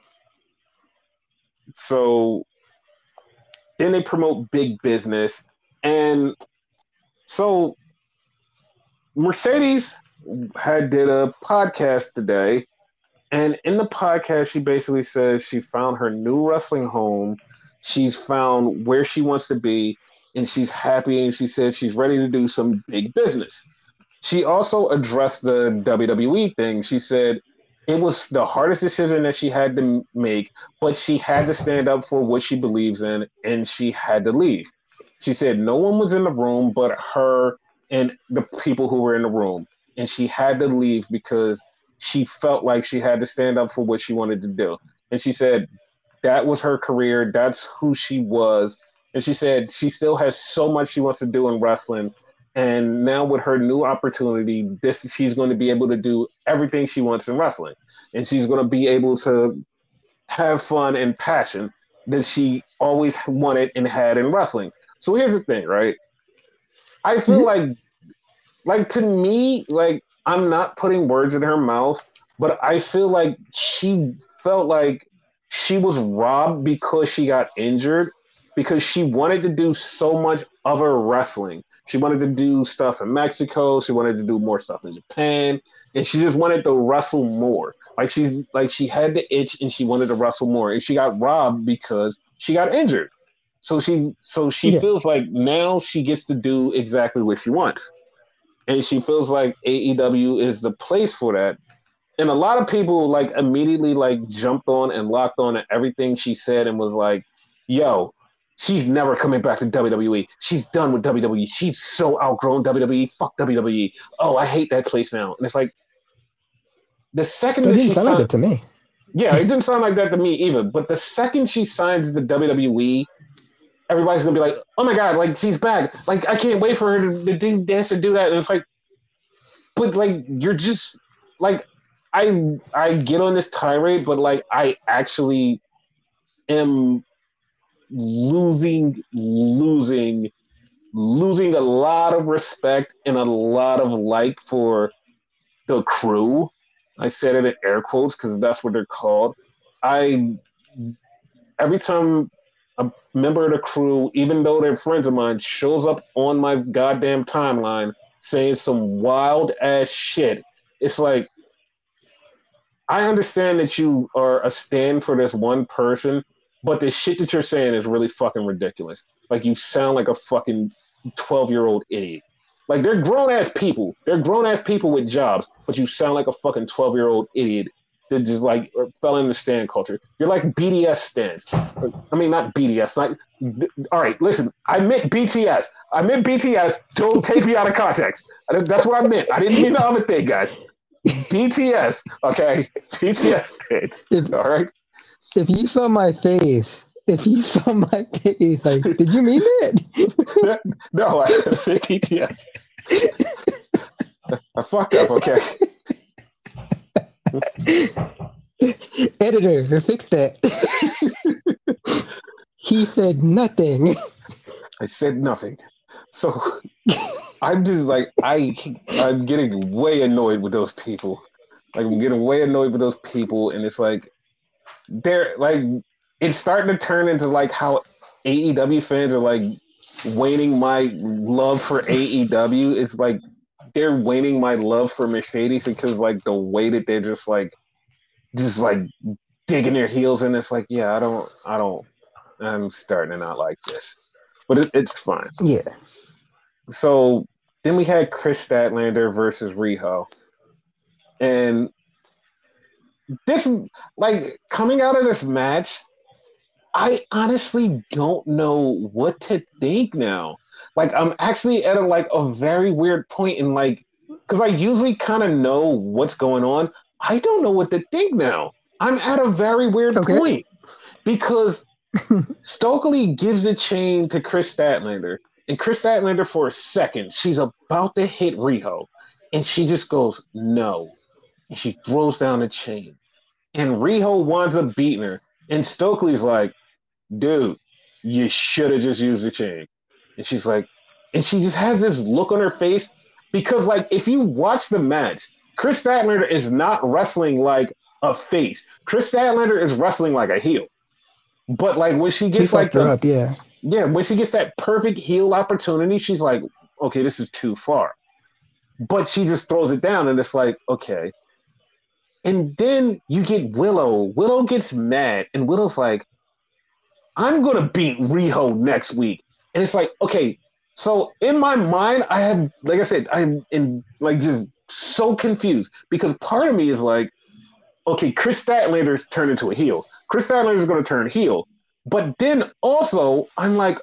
So then they promote big business, and so Mercedes had did a podcast today, and in the podcast, she basically says she found her new wrestling home. She's found where she wants to be, and she's happy. And she said she's ready to do some big business. She also addressed the W W E thing. She said it was the hardest decision that she had to make, but she had to stand up for what she believes in, and she had to leave. She said no one was in the room but her and the people who were in the room, and she had to leave because she felt like she had to stand up for what she wanted to do. And she said that was her career, that's who she was. And she said she still has so much she wants to do in wrestling, and now with her new opportunity, this she's going to be able to do everything she wants in wrestling, and she's going to be able to have fun and passion that she always wanted and had in wrestling. So here's the thing, right? I feel Mhm. like like to me, like I'm not putting words in her mouth, but I feel like she felt like she was robbed because she got injured because she wanted to do so much other wrestling. She wanted to do stuff in Mexico, she wanted to do more stuff in Japan, and she just wanted to wrestle more. Like she's like she had the itch and she wanted to wrestle more, and she got robbed because she got injured. So she so she Yeah. feels like now she gets to do exactly what she wants, and she feels like A E W is the place for that. and a lot of people like immediately like jumped on and locked on to everything she said and was like, "Yo, she's never coming back to W W E. She's done with W W E. She's so outgrown W W E. Fuck W W E. Oh, I hate that place now." And it's like the second That that didn't she sound like signed, that to me. yeah, it didn't sound like that to me either. But the second she signs the W W E, everybody's gonna be like, "Oh my god, like she's back! Like I can't wait for her to, to do this and do that." And it's like, but like you're just like I I get on this tirade, but like I actually am losing, losing, losing a lot of respect and a lot of like for the crew. I said it in air quotes because that's what they're called. I every time a member of the crew, even though they're friends of mine, shows up on my goddamn timeline saying some wild ass shit, it's like I understand that you are a stand for this one person, but the shit that you're saying is really fucking ridiculous. Like you sound like a fucking twelve year old idiot. Like they're grown ass people. They're grown ass people with jobs, but you sound like a fucking twelve year old idiot that just like fell in the stand culture. You're like B D S stands. I mean, not B D S. Like, all right, listen. I meant B T S. I meant B T S. Don't take me out of context. That's what I meant. I didn't mean the other thing, guys. B T S, okay? B T S stands. If All right. if you saw my face, if you saw my face, like, did you mean that? No, I said B T S. I fucked up, okay? Editor, fix that. He said nothing. I said nothing. So I'm just like I I'm getting way annoyed with those people. Like I'm getting way annoyed with those people, and it's like they're like it's starting to turn into like how A E W fans are like waning my love for A E W. It's like they're waning my love for Mercedes because like the way that they're just like just like digging their heels in. It's like yeah, I don't I don't I'm starting to not like this, but it, it's fine. Yeah. So then we had Chris Statlander versus Riho. And this, like, coming out of this match, I honestly don't know what to think now. Like, I'm actually at a, like, a very weird point in, like, because I usually kind of know what's going on. I don't know what to think now. I'm at a very weird Okay. point because Stokely gives the chain to Chris Statlander. And Chris Statlander, for a second, she's about to hit Riho. And she just goes, no. And she throws down the chain. And Riho winds up beating her. And Stokely's like, dude, you should have just used the chain. And she's like, and she just has this look on her face. Because, like, if you watch the match, Chris Statlander is not wrestling like a face. Chris Statlander is wrestling like a heel. But, like, when she gets, She like, fucked her the, up, yeah. yeah, when she gets that perfect heel opportunity, she's like, okay, this is too far. But she just throws it down, and it's like, okay. And then you get Willow. Willow gets mad, and Willow's like, I'm going to beat Riho next week. And it's like, okay, so in my mind, I have, like I said, I'm in, like, just so confused because part of me is like, okay, Chris Statlander's turned into a heel. Chris Statlander's going to turn heel. But then also, I'm like,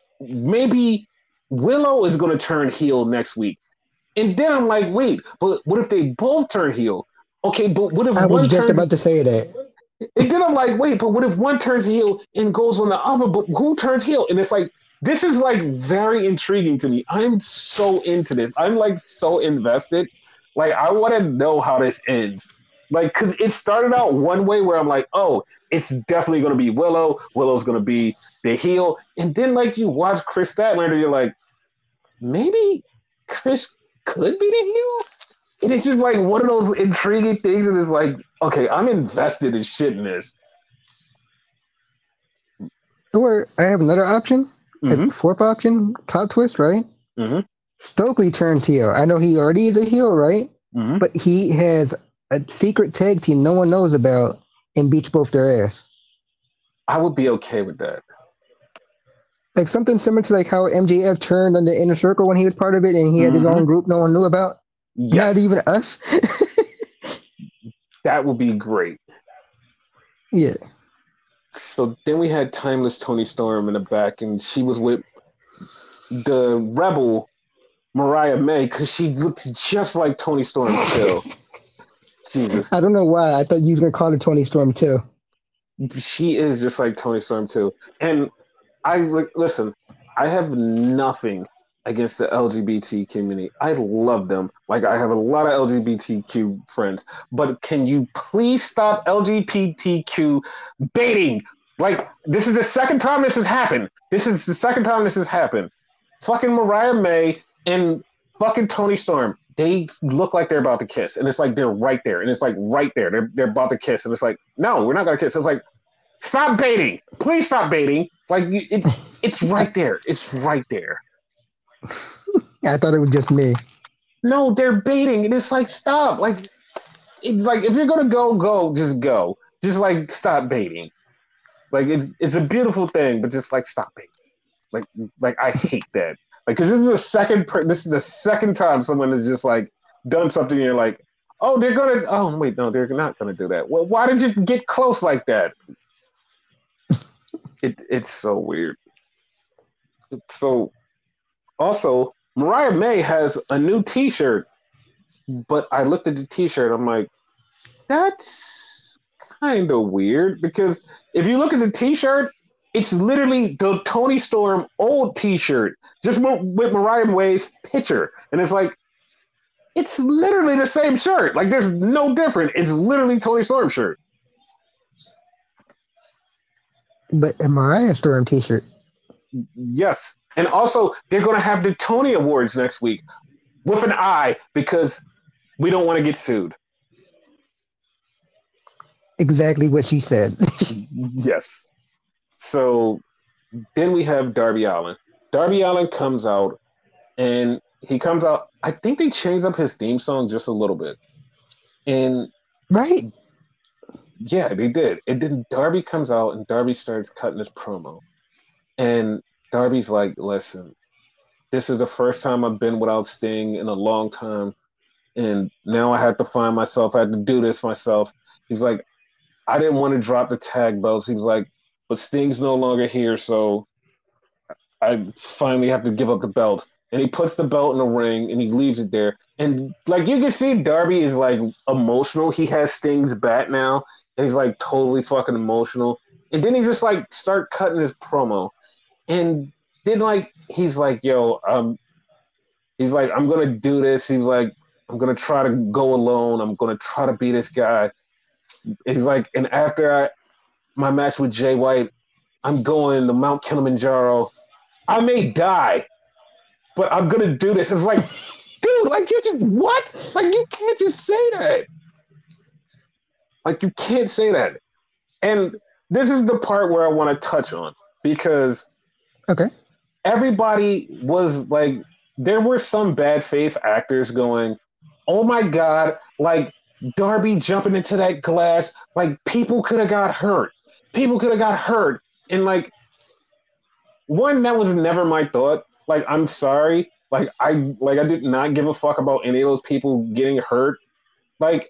maybe Willow is going to turn heel next week. And then I'm like, wait, but what if they both turn heel? Okay, but what if I one was just turns... about to say that. And then I'm like, wait, but what if one turns heel and goes on the other? But who turns heel? And it's like, this is like very intriguing to me. I'm so into this. I'm like so invested. Like, I want to know how this ends. Like, because it started out one way where I'm like, oh, it's definitely going to be Willow. Willow's going to be the heel. And then, like, you watch Chris Statlander, you're like, maybe Chris could be the heel? And it's just like one of those intriguing things. And it's like, okay, I'm invested in shit in this. Or I have another option. Mm-hmm. A fourth option, plot twist, right? Mm-hmm. Stokely turns heel. I know he already is a heel, right? Mm-hmm. But he has a secret tag team no one knows about and beats both their ass. I would be okay with that. Like something similar to like how M J F turned on the Inner Circle when he was part of it and he had mm-hmm. his own group no one knew about. Yes. Not even us. That would be great. Yeah. So then we had Timeless Tony Storm in the back, and she was with the rebel Mariah May because she looks just like Tony Storm still. Jesus. I don't know why. I thought you was gonna call it Tony Storm too. She is just like Tony Storm too. And I like listen, I have nothing against the L G B T community. I love them. Like I have a lot of L G B T Q friends. But can you please stop L G B T Q baiting? Like this is the second time this has happened. This is the second time this has happened. Fucking Mariah May and fucking Tony Storm. They look like they're about to kiss, and it's like they're right there, and it's like right there. They're they're about to kiss, and it's like no, we're not gonna kiss. It's like stop baiting, please stop baiting. Like it's it's right there, it's right there. I thought it was just me. No, they're baiting, and it's like stop. Like it's like if you're gonna go, go, just go. Just like stop baiting. Like it's it's a beautiful thing, but just like stop baiting. Like like I hate that. Like, because this is the second, this is the second time someone has just like done something. And you're like, oh, they're gonna. Oh, wait, no, they're not gonna do that. Well, why did you get close like that? It it's so weird. So, also, Mariah May has a new T-shirt, but I looked at the T-shirt. I'm like, that's kind of weird because if you look at the T-shirt, it's literally the Tony Storm old T-shirt, just with Mariah May's picture, and it's like, it's literally the same shirt. Like, there's no different. It's literally Tony Storm shirt. But a Mariah Storm T-shirt. Yes, and also they're going to have the Tony Awards next week with an I because we don't want to get sued. Exactly what she said. Yes. So then we have Darby Allin. Darby Allin comes out, and he comes out. I think they changed up his theme song just a little bit, and right, yeah, they did. And then Darby comes out, and Darby starts cutting his promo, and Darby's like, "Listen, this is the first time I've been without Sting in a long time, and now I have to find myself. I had to do this myself." He's like, "I didn't want to drop the tag belts." He was like, but Sting's no longer here, so I finally have to give up the belt. And he puts the belt in the ring, and he leaves it there. And, like, you can see Darby is, like, emotional. He has Sting's bat now, and he's, like, totally fucking emotional. And then he just, like, start cutting his promo. And then, like, he's like, yo, um, he's like, I'm going to do this. He's like, I'm going to try to go alone. I'm going to try to be this guy. He's like, and after I, my match with Jay White, I'm going to Mount Kilimanjaro. I may die, but I'm gonna do this. It's like, dude, like you just what? Like you can't just say that. Like you can't say that. And this is the part where I want to touch on because okay, everybody was like, there were some bad faith actors going, oh my God, like Darby jumping into that glass, like people could have got hurt. People could have got hurt. And like, one, that was never my thought. Like, I'm sorry. Like, I like I did not give a fuck about any of those people getting hurt. Like,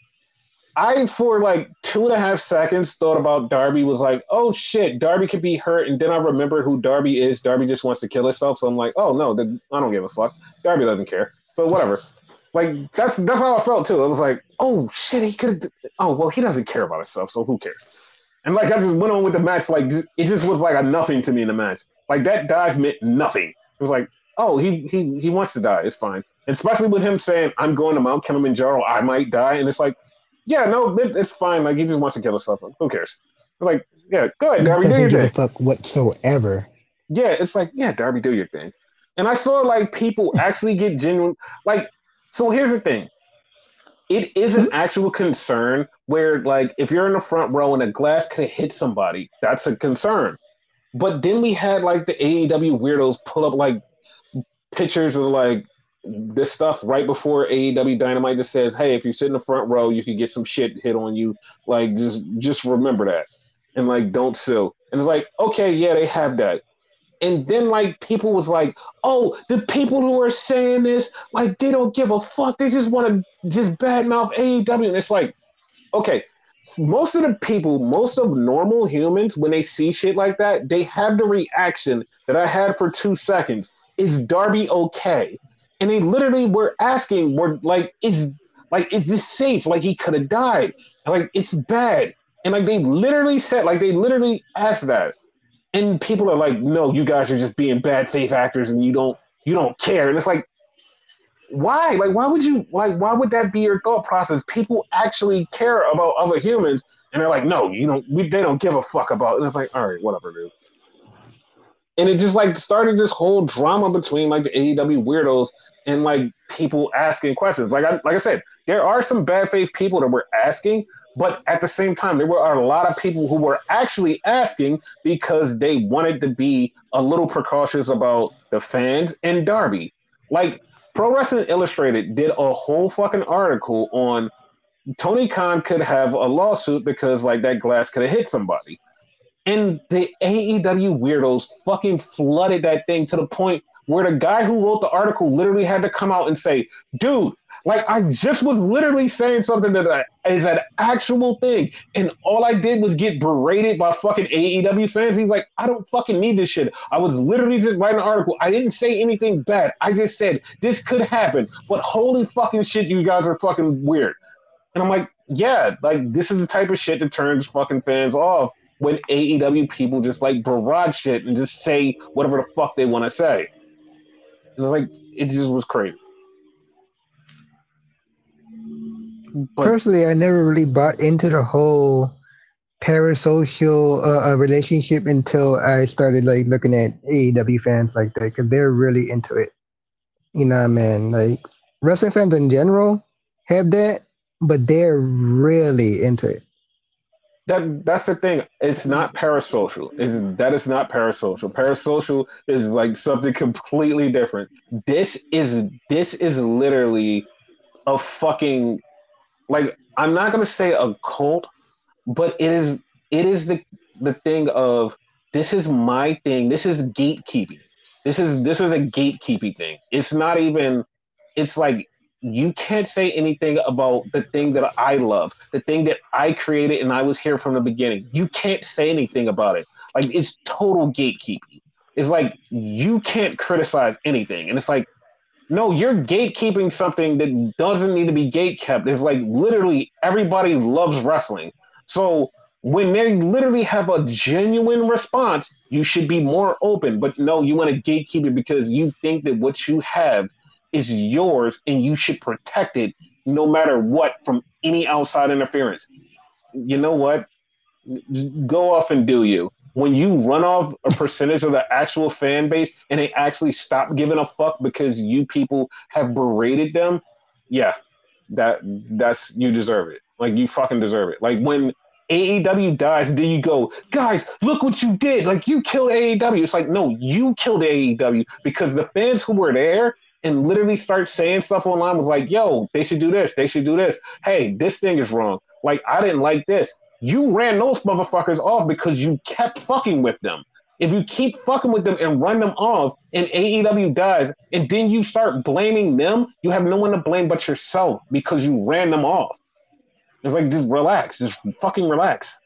I, for like two and a half seconds, thought about Darby was like, oh shit, Darby could be hurt. And then I remember who Darby is. Darby just wants to kill himself. So I'm like, oh no, I don't give a fuck. Darby doesn't care. So whatever. Like, that's that's how I felt too. I was like, oh shit, he could. Oh, well, he doesn't care about himself. So who cares? And like I just went on with the match, like it just was like a nothing to me in the match. Like that dive meant nothing. It was like, oh, he he he wants to die. It's fine. And especially with him saying, "I'm going to Mount Kilimanjaro. I might die," and it's like, yeah, no, it, it's fine. Like he just wants to kill himself. Who cares? Like, yeah, go ahead, Darby, do your thing. Doesn't give a fuck whatsoever. Yeah, it's like, yeah, Darby, do your thing. And I saw like people actually get genuine. Like, so here's the thing. It is an actual concern where, like, if you're in the front row and a glass could have hit somebody, that's a concern. But then we had, like, the A E W weirdos pull up, like, pictures of, like, this stuff right before A E W Dynamite that says, hey, if you sit in the front row, you could get some shit hit on you. Like, just just remember that. And, like, don't sue. And it's like, okay, yeah, they have that. And then, like, people was like, oh, the people who are saying this, like, they don't give a fuck. They just want to just badmouth A E W. And it's like, okay, most of the people, most of normal humans, when they see shit like that, they have the reaction that I had for two seconds. Is Darby okay? And they literally were asking, were like, is like, is this safe? Like he could have died. And like it's bad. And like they literally said, like they literally asked that. And people are like, no, you guys are just being bad faith actors and you don't you don't care. And it's like, why? Like, why would you like? Why would that be your thought process? People actually care about other humans, and they're like, no, you don't. We, they don't give a fuck about. It. And it's like, all right, whatever, dude. And it just like started this whole drama between like the A E W weirdos and like people asking questions. Like I like I said, there are some bad faith people that were asking, but at the same time, there were a lot of people who were actually asking because they wanted to be a little precautious about the fans and Darby. Like Pro Wrestling Illustrated did a whole fucking article on Tony Khan could have a lawsuit because like that glass could have hit somebody. And the A E W weirdos fucking flooded that thing to the point where the guy who wrote the article literally had to come out and say, dude, like I just was literally saying something that is an actual thing. And all I did was get berated by fucking A E W fans. He's like, I don't fucking need this shit. I was literally just writing an article. I didn't say anything bad. I just said this could happen. But holy fucking shit, you guys are fucking weird. And I'm like, yeah, like this is the type of shit that turns fucking fans off when A E W people just like barrage shit and just say whatever the fuck they want to say. And it's like, it just was crazy. But personally, I never really bought into the whole parasocial uh, uh, relationship until I started like looking at A E W fans like that because they're really into it. You know what I mean? Like wrestling fans in general have that, but they're really into it. That that's the thing. It's not parasocial. Is that is not parasocial. Parasocial is like something completely different. This is this is literally a fucking like I'm not gonna say a cult, but it is it is the the thing of this is my thing. This is gatekeeping. This is this is a gatekeeping thing. It's not even. It's like you can't say anything about the thing that I love, the thing that I created and I was here from the beginning. You can't say anything about it. Like it's total gatekeeping. It's like you can't criticize anything. And it's like, no, you're gatekeeping something that doesn't need to be gatekept. It's like literally everybody loves wrestling. So when they literally have a genuine response, you should be more open. But no, you want to gatekeep it because you think that what you have is yours and you should protect it no matter what from any outside interference. You know what? Go off and do you. When you run off a percentage of the actual fan base and they actually stop giving a fuck because you people have berated them, yeah, that that's you deserve it. Like you fucking deserve it. Like when A E W dies, then you go, guys, look what you did. Like you killed A E W. It's like, no, you killed A E W because the fans who were there and literally start saying stuff online was like, yo, they should do this. They should do this. Hey, this thing is wrong. Like, I didn't like this. You ran those motherfuckers off because you kept fucking with them. If you keep fucking with them and run them off and A E W dies and then you start blaming them, you have no one to blame but yourself because you ran them off. It's like, just relax. Just fucking relax.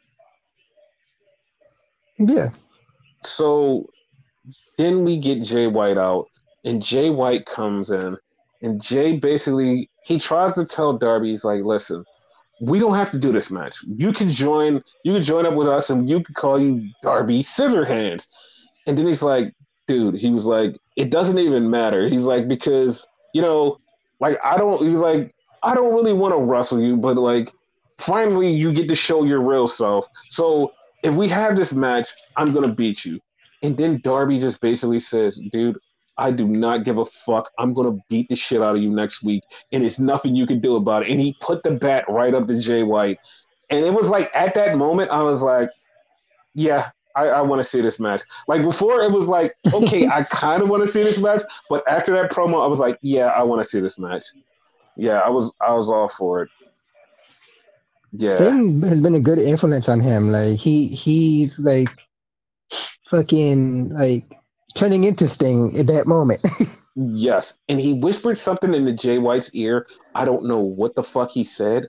Yeah. So then we get Jay White out. And Jay White comes in, and Jay basically, he tries to tell Darby, he's like, listen, we don't have to do this match. You can join, you can join up with us, and you can call you Darby Scissorhands. And then he's like, dude, he was like, it doesn't even matter. He's like, because, you know, like, I don't, he's like, I don't really want to wrestle you, but like, finally you get to show your real self. So if we have this match, I'm going to beat you. And then Darby just basically says, dude, I do not give a fuck. I'm going to beat the shit out of you next week, and it's nothing you can do about it. And he put the bat right up to Jay White. And it was like, at that moment, I was like, yeah, I, I want to see this match. Like, before, it was like, okay, I kind of want to see this match. But after that promo, I was like, yeah, I want to see this match. Yeah, I was I was all for it. Yeah. Sting has been a good influence on him. Like, he he's like, fucking, like, turning into Sting at that moment. Yes. And he whispered something into Jay White's ear. I don't know what the fuck he said,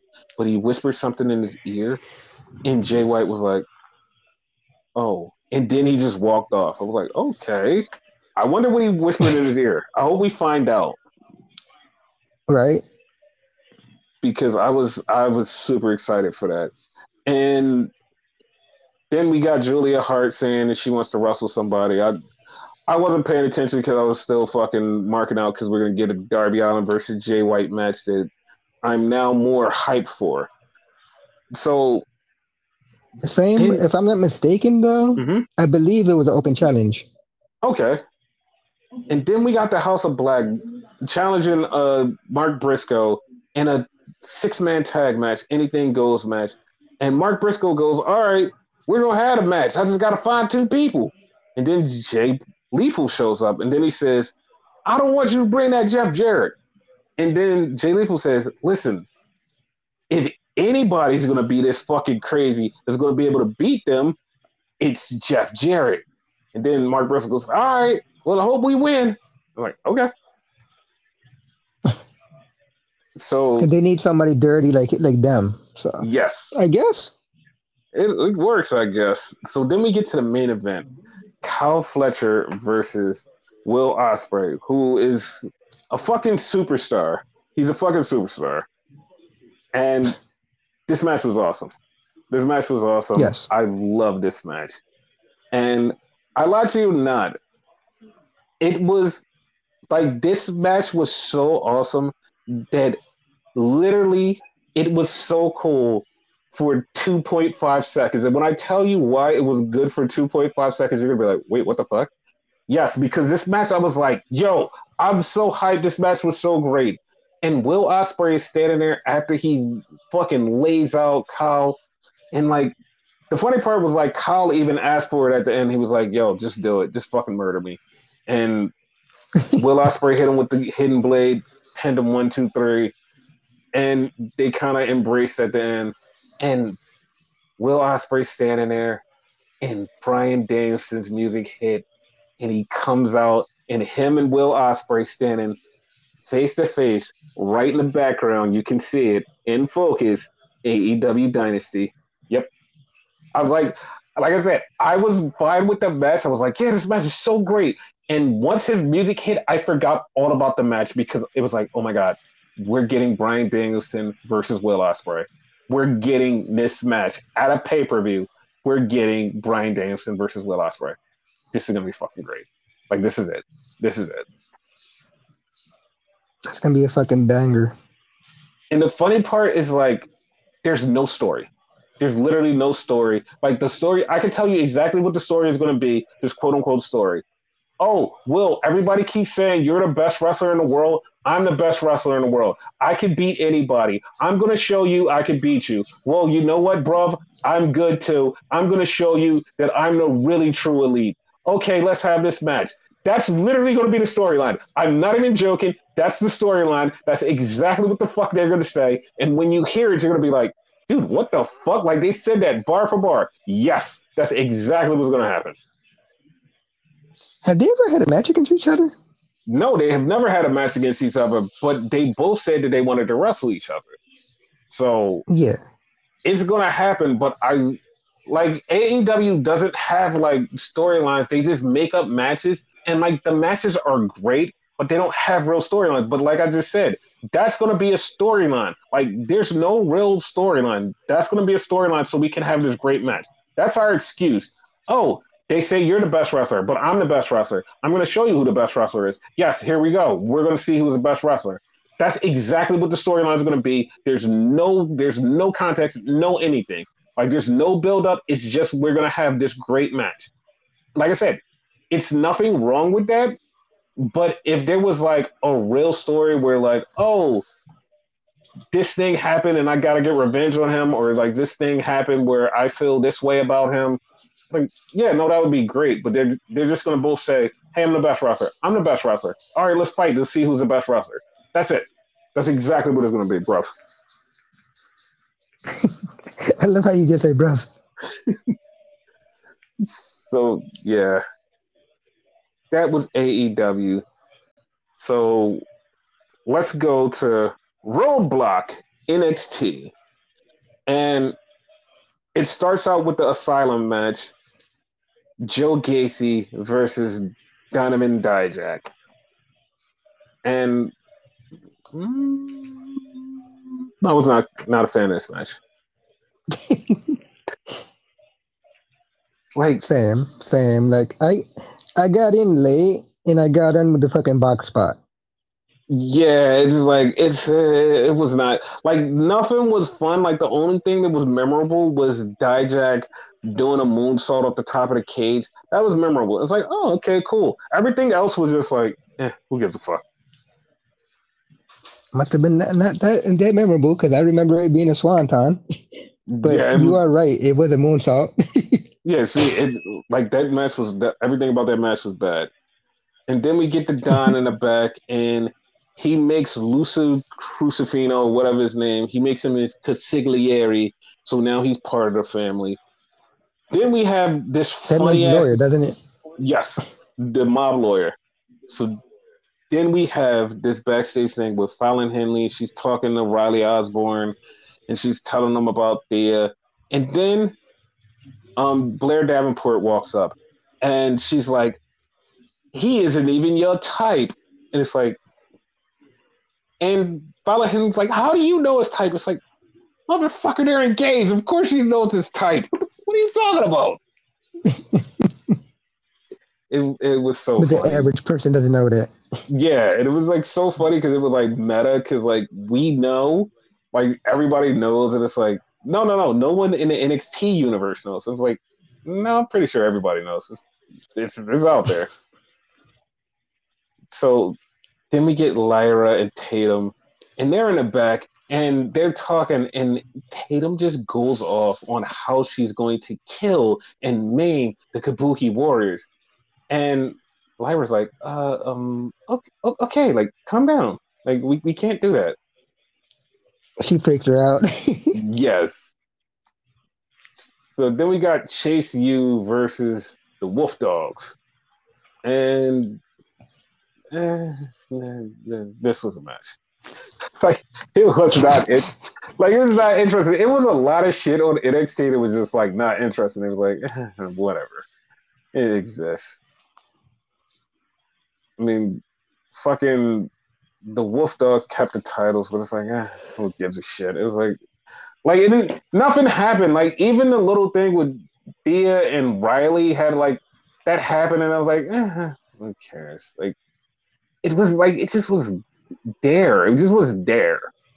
but he whispered something in his ear, and Jay White was like, "Oh," and then he just walked off. I was like, "Okay." I wonder what he whispered in his ear. I hope we find out Right? because I was I was super excited for that. And then we got Julia Hart saying that she wants to wrestle somebody. I I wasn't paying attention because I was still fucking marking out because we're gonna get a Darby Allin versus Jay White match that I'm now more hyped for. So Same, then, if I'm not mistaken, though, mhm, I believe it was an open challenge. okay, and then we got the House of Black challenging uh Mark Briscoe in a six man tag match, anything goes match, and Mark Briscoe goes, "All right, we're gonna have a match. I just gotta find two people," and then Jay Lethal shows up, and then he says, "I don't want you to bring that Jeff Jarrett." And then Jay Lethal says, "Listen, if anybody's going to be this fucking crazy that's going to be able to beat them, it's Jeff Jarrett." And then Mark Briscoe goes, "All right, well, I hope we win." I'm like, okay. So, Because they need somebody dirty like like them. So yes, I guess. it, it works, I guess. So then we get to the main event. Kyle Fletcher versus Will Ospreay, who is a fucking superstar. He's a fucking superstar. And this match was awesome. This match was awesome. Yes. I love this match. And I lied to you not. It was like this match was so awesome that literally it was so cool for two point five seconds. And when I tell you why it was good for two point five seconds, you're going to be like, wait, what the fuck? Yes, because this match, I was like, yo, I'm so hyped. This match was so great. And Will Ospreay is standing there after he fucking lays out Kyle. And like, the funny part was like Kyle even asked for it at the end. He was like, "Yo, just do it. Just fucking murder me." And Will Ospreay hit him with the hidden blade, pinned him one, two, three, and they kind of embraced at the end. And Will Ospreay standing there, and Bryan Danielson's music hit, and he comes out, and him and Will Ospreay standing face to face, right in the background. You can see it in focus. A E W Dynasty. Yep, I was like, like I said, I was fine with the match. I was like, yeah, this match is so great. And once his music hit, I forgot all about the match because it was like, oh my god, we're getting Bryan Danielson versus Will Ospreay. We're getting this match at a pay per view. We're getting Bryan Danielson versus Will Ospreay. This is gonna be fucking great. Like this is it. This is it. That's gonna be a fucking banger. And the funny part is like, there's no story. There's literally no story. Like the story, I can tell you exactly what the story is going to be. This quote unquote story. Oh, Will, everybody keeps saying you're the best wrestler in the world. I'm the best wrestler in the world. I can beat anybody. I'm going to show you I can beat you. Well, you know what, bruv? I'm good too. I'm going to show you that I'm the really true elite. Okay, let's have this match. That's literally going to be the storyline. I'm not even joking. That's the storyline. That's exactly what the fuck they're going to say. And when you hear it, you're going to be like, dude, what the fuck? Like they said that bar for bar. Yes, that's exactly what's going to happen. Have they ever had a match against each other? No, they have never had a match against each other, but they both said that they wanted to wrestle each other. So Yeah. it's going to happen, but I like A E W doesn't have like storylines. They just make up matches, and like the matches are great, but they don't have real storylines. But like I just said, that's going to be a storyline. Like there's no real storyline. That's going to be a storyline so we can have this great match. That's our excuse. Oh, they say you're the best wrestler, but I'm the best wrestler. I'm going to show you who the best wrestler is. Yes, here we go. We're going to see who's the best wrestler. That's exactly what the storyline is going to be. There's no, there's no context, no anything. Like there's no build up. It's just we're going to have this great match. Like I said, it's nothing wrong with that. But if there was like a real story where like, oh, this thing happened and I got to get revenge on him, or like this thing happened where I feel this way about him, like, yeah, no, that would be great. But they're they're just going to both say, hey, I'm the best wrestler. I'm the best wrestler. All right, let's fight to see who's the best wrestler. That's it. That's exactly what it's going to be, bro. I love how you just say, bruv. So, yeah, that was A E W. So let's go to Roadblock N X T. And it starts out with the Asylum match, Joe Gacy versus Donovan Dijak. And mm, I was not not a fan of this match. Like, Same, same. Like I, I got in late and I got in with the fucking box spot. yeah, it's like it's uh, it was not like nothing was fun. Like the only thing that was memorable was Dijak doing a moonsault off the top of the cage. That was memorable. It's like, oh, okay, cool. Everything else was just like, eh, who gives a fuck? Must have been not, not that that memorable because I remember it being a swanton. But Yeah, you it, are right. It was a moonsault. yeah. See, it like that match was that, everything about that match was bad. And then we get the Don in the back, and he makes Lucio Crucifino, whatever his name, he makes him his consigliere. So now he's part of the family. Then we have this That makes funny ass, lawyer, doesn't it? yes, the mob lawyer. So then we have this backstage thing with Fallon Henley. She's talking to Riley Osborne, and she's telling them about Thea. And then um, Blair Davenport walks up, and she's like, "He isn't even your type." And it's like, and Fallon Henley's like, "How do you know his type?" It's like, motherfucker, they're engaged. Of course he knows his type. What are you talking about? It it was so But the funny. average person doesn't know that. Yeah, and it was like so funny because it was like meta because like we know, like everybody knows, and it's like no, no, no, no one in the N X T universe knows. So it's like no, I'm pretty sure everybody knows. It's it's, it's out there. So then we get Lyra and Tatum, and they're in the back, and they're talking, and Tatum just goes off on how she's going to kill and maim the Kabuki Warriors. And Lyra's like, uh, um, okay, okay, like, calm down. Like, we, we can't do that. She freaked her out. Yes. So then we got Chase U versus the Wolf Dogs. And eh, this was a match. Like, it was not it. Like, it was not interesting. It was a lot of shit on N X T that was just, like, not interesting. It was like, eh, whatever. It exists. I mean, fucking the Wolf Dogs kept the titles, but it's like, eh, who gives a shit? It was like, like it didn't, nothing happened. Like even the little thing with Thea and Riley had like that happened, and I was like, eh, who cares? Like it was like it just was there. It just was there.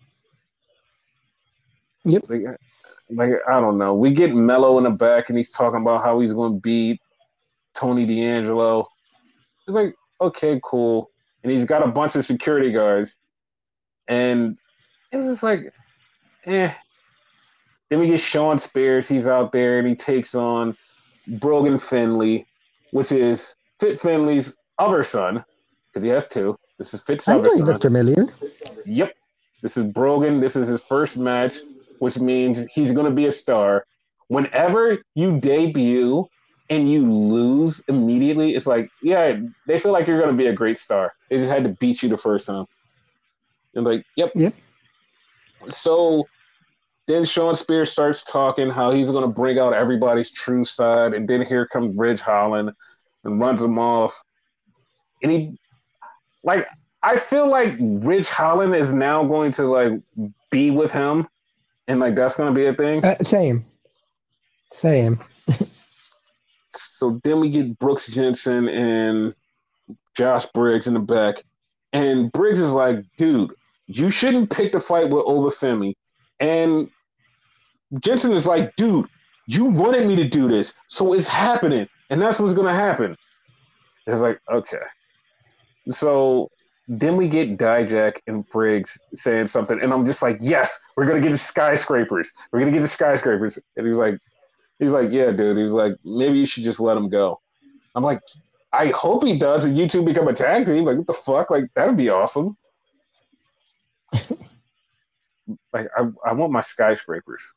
Yep. Like, like I don't know. We get Mello in the back, and he's talking about how he's going to beat Tony D'Angelo. It's like, okay, cool. And he's got a bunch of security guards, and it was just like, eh. Then we get Sean Spears. He's out there and he takes on Brogan Finley, which is Fit Finley's other son, because he has two. This is Fit's I other know he son. looked familiar. Yep. This is Brogan. This is his first match, which means he's going to be a star. Whenever you debut and you lose immediately, it's like, yeah, they feel like you're going to be a great star. They just had to beat you the first time. And like, yep. Yep. So then Sean Spears starts talking how he's going to bring out everybody's true side, and then here comes Ridge Holland and runs him off. And he, like, I feel like Ridge Holland is now going to like be with him, and like that's going to be a thing. Uh, same. Same. So then we get Brooks Jensen and Josh Briggs in the back, and Briggs is like, "Dude, you shouldn't pick the fight with Obafemi." And Jensen is like, dude, you wanted me to do this, so it's happening, and that's what's gonna happen. It's like, okay. So then we get Dijak and Briggs saying something, and I'm just like, yes, we're gonna get the skyscrapers. We're gonna get the skyscrapers. And he's like, he's like, yeah, dude. He was like, maybe you should just let him go. I'm like, I hope he does, and you two become a tag team. Like, what the fuck? Like, that'd be awesome. Like, I, I want my skyscrapers.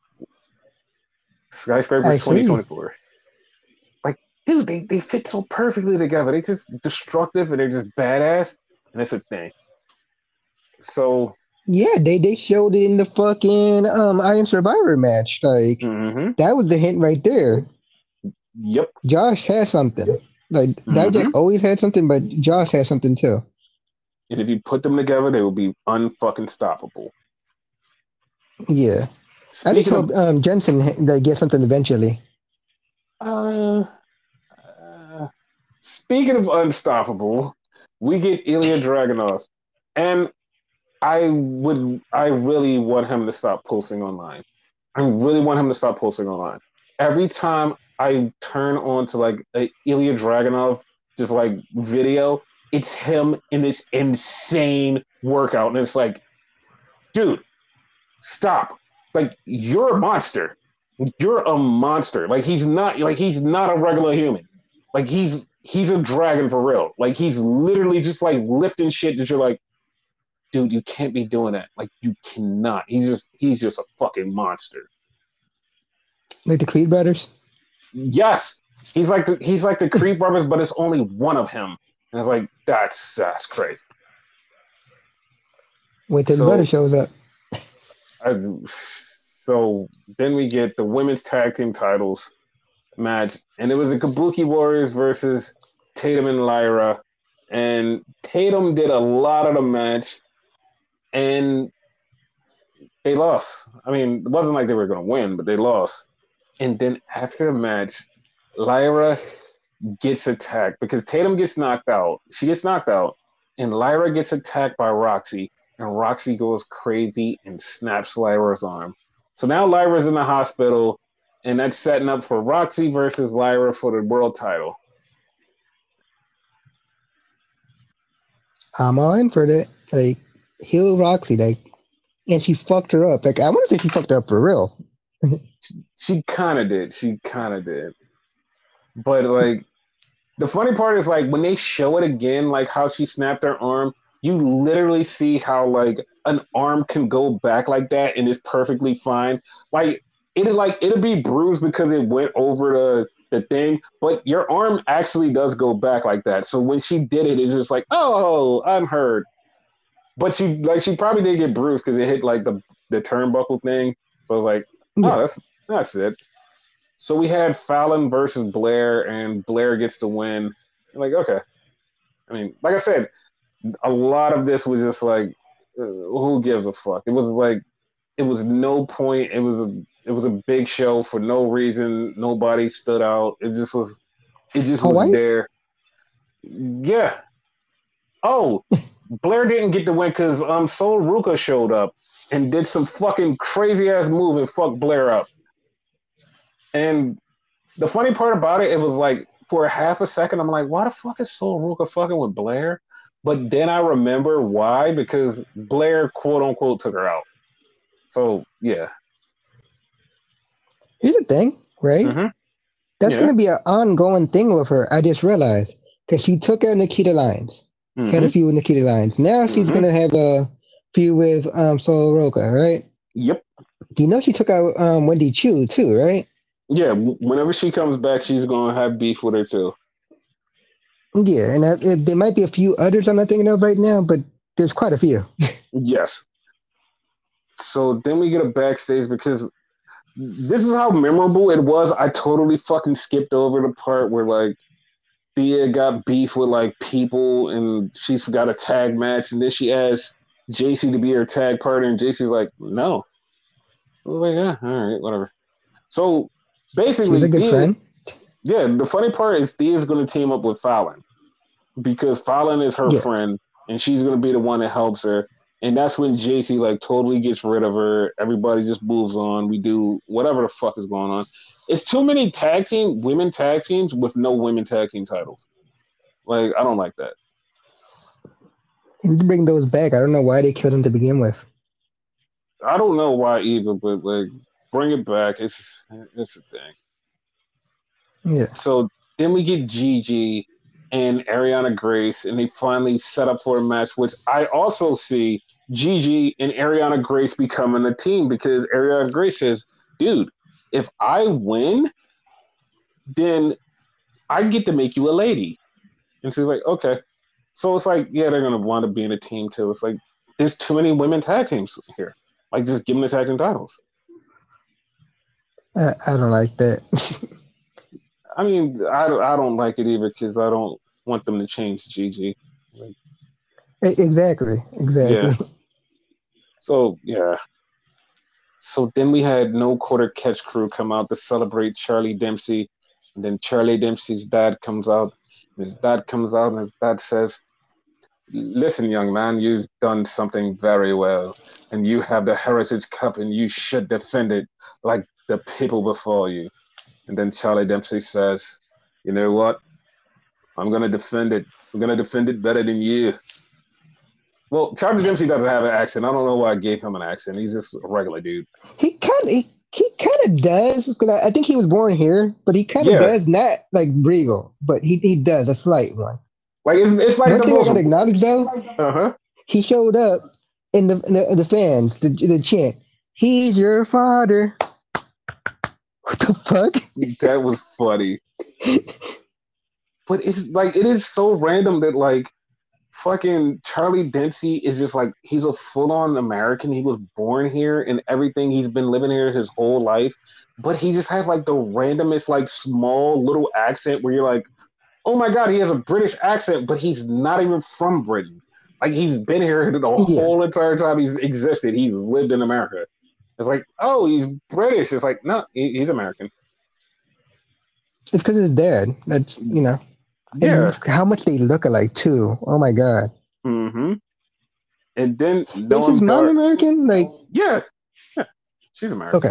I Skyscrapers see. twenty twenty-four. Like, dude, they, they fit so perfectly together. They just destructive and they're just badass, and it's a thing. So Yeah, they they showed it in the fucking um Iron Survivor match. Like Mm-hmm. that was the hint right there. Yep. Josh has something. Like Mm-hmm. Dijak always had something, but Josh has something too. And if you put them together, they will be unfucking stoppable. Yeah, I just Speaking hope of, um Jensen like gets something eventually. uh, uh, speaking of unstoppable, we get Ilya Dragunov, and I would, I really want him to stop posting online. I really want him to stop posting online. Every time I turn on to like a Ilya Dragunov just like video, it's him in this insane workout, and it's like, dude, stop! Like you're a monster. You're a monster. Like he's not like he's not a regular human. Like he's he's a dragon for real. Like he's literally just like lifting shit that you're like, dude, you can't be doing that. Like you cannot. He's just he's just a fucking monster. Like the Creed brothers. Yes, he's like the, he's like the Creed brothers, but it's only one of him, and it's like that's that's crazy. Wait till the brother So, shows up. I, so then we get the women's tag team titles match, and it was the Kabuki Warriors versus Tatum and Lyra, and Tatum did a lot of the match, and they lost. I mean, it wasn't like they were going to win, but they lost. And then after the match, Lyra gets attacked because Tatum gets knocked out. She gets knocked out, and Lyra gets attacked by Roxy, and Roxy goes crazy and snaps Lyra's arm. So now Lyra's in the hospital, and that's setting up for Roxy versus Lyra for the world title. I'm all in for that. Like heal Roxy. Like and she fucked her up. Like I want to say she fucked her up for real. She kind of did. She kind of did. But like the funny part is like when they show it again, like how she snapped her arm, you literally see how like an arm can go back like that and is perfectly fine. Like it'll like it'll be bruised because it went over the the thing, but your arm actually does go back like that. So when she did it, it's just like, oh, I'm hurt. But she like she probably did get bruised because it hit like the the turnbuckle thing. So I was like, oh, Yeah. that's that's it. So we had Fallon versus Blair, and Blair gets the win. Like, okay. I mean, like I said, a lot of this was just like, uh, who gives a fuck? It was like, it was no point. It was a, it was a big show for no reason. Nobody stood out. It just was, it just Oh, was why? there. Yeah. Oh, Blair didn't get the win because um Sol Ruka showed up and did some fucking crazy ass move and fucked Blair up. And the funny part about it, it was like for a half a second, I'm like, why the fuck is Sol Ruka fucking with Blair? But then I remember why, because Blair quote unquote took her out. So yeah. Here's the thing, right? Mm-hmm. That's Yeah. gonna be an ongoing thing with her. I just realized because she took out Nikita Lyons, had a Mm-hmm. few with Nikita Lyons. Now she's Mm-hmm. gonna have a few with um Sol Roca, right? Yep. Do you know she took out um Wendy Chu too, right? Yeah. Whenever she comes back, she's gonna have beef with her too. Yeah, and that, it, there might be a few others I'm not thinking of right now, but there's quite a few. Yes. So then we get a backstage because this is how memorable it was. I totally fucking skipped over the part where like Thea got beef with like people and she's got a tag match and then she asked J C to be her tag partner and J C's like, no. I was like, yeah, all right, whatever. So She's a basically, good Thea, friend. yeah, the funny part is Thea's going to team up with Fallon because Fallon is her Yeah. friend and she's going to be the one that helps her. And that's when J C like totally gets rid of her. Everybody just moves on. We do whatever the fuck is going on. It's too many tag team women tag teams with no women tag team titles. Like I don't like that. You need to bring those back. I don't know why they killed them to begin with. I don't know why either, but like bring it back. It's it's a thing. Yeah. So then we get Gigi and Ariana Grace, and they finally set up for a match, which I also see Gigi and Ariana Grace becoming a team because Ariana Grace says, dude, if I win, then I get to make you a lady. And she's like, okay. So it's like, yeah, they're gonna want to be in a team too. It's like, there's too many women tag teams here. Like, just give them the tag team titles. I, I don't like that. I mean, I, I don't like it either because I don't want them to change Gigi. Like, E- exactly, yeah. exactly. So yeah. So then we had No Quarter Catch Crew come out to celebrate Charlie Dempsey, and then Charlie Dempsey's dad comes out. And his dad comes out, and his dad says, "Listen, young man, you've done something very well, and you have the Heritage Cup, and you should defend it like the people before you." And then Charlie Dempsey says, "You know what? I'm gonna defend it. I'm gonna defend it better than you." Well, Charlie Dempsey doesn't have an accent. I don't know why I gave him an accent. He's just a regular dude. He kind of he, he kind of does because I, I think he was born here, but he kind of Yeah, does not like Regal, but he he does a slight one. like it's it's like One the thing I most. gotta acknowledge though, Uh huh. he showed up in the in the, the fans the the chant. He's your father. What the fuck? That was funny. But it's like it is so random that like fucking Charlie Dempsey is just like he's a full on American. He was born here and everything. He's been living here his whole life. But he just has like the randomest, like small little accent where you're like, oh my god, he has a British accent, but he's not even from Britain. Like he's been here the Yeah, whole entire time he's existed. He's lived in America. It's like, oh, he's British. It's like, no, he, he's American. it's because his dad. That's you know, and Yeah. how much they look alike too. Oh my god. Mm-hmm. And then Is his Noam mom Dar, American? Like, yeah, yeah, she's American. okay.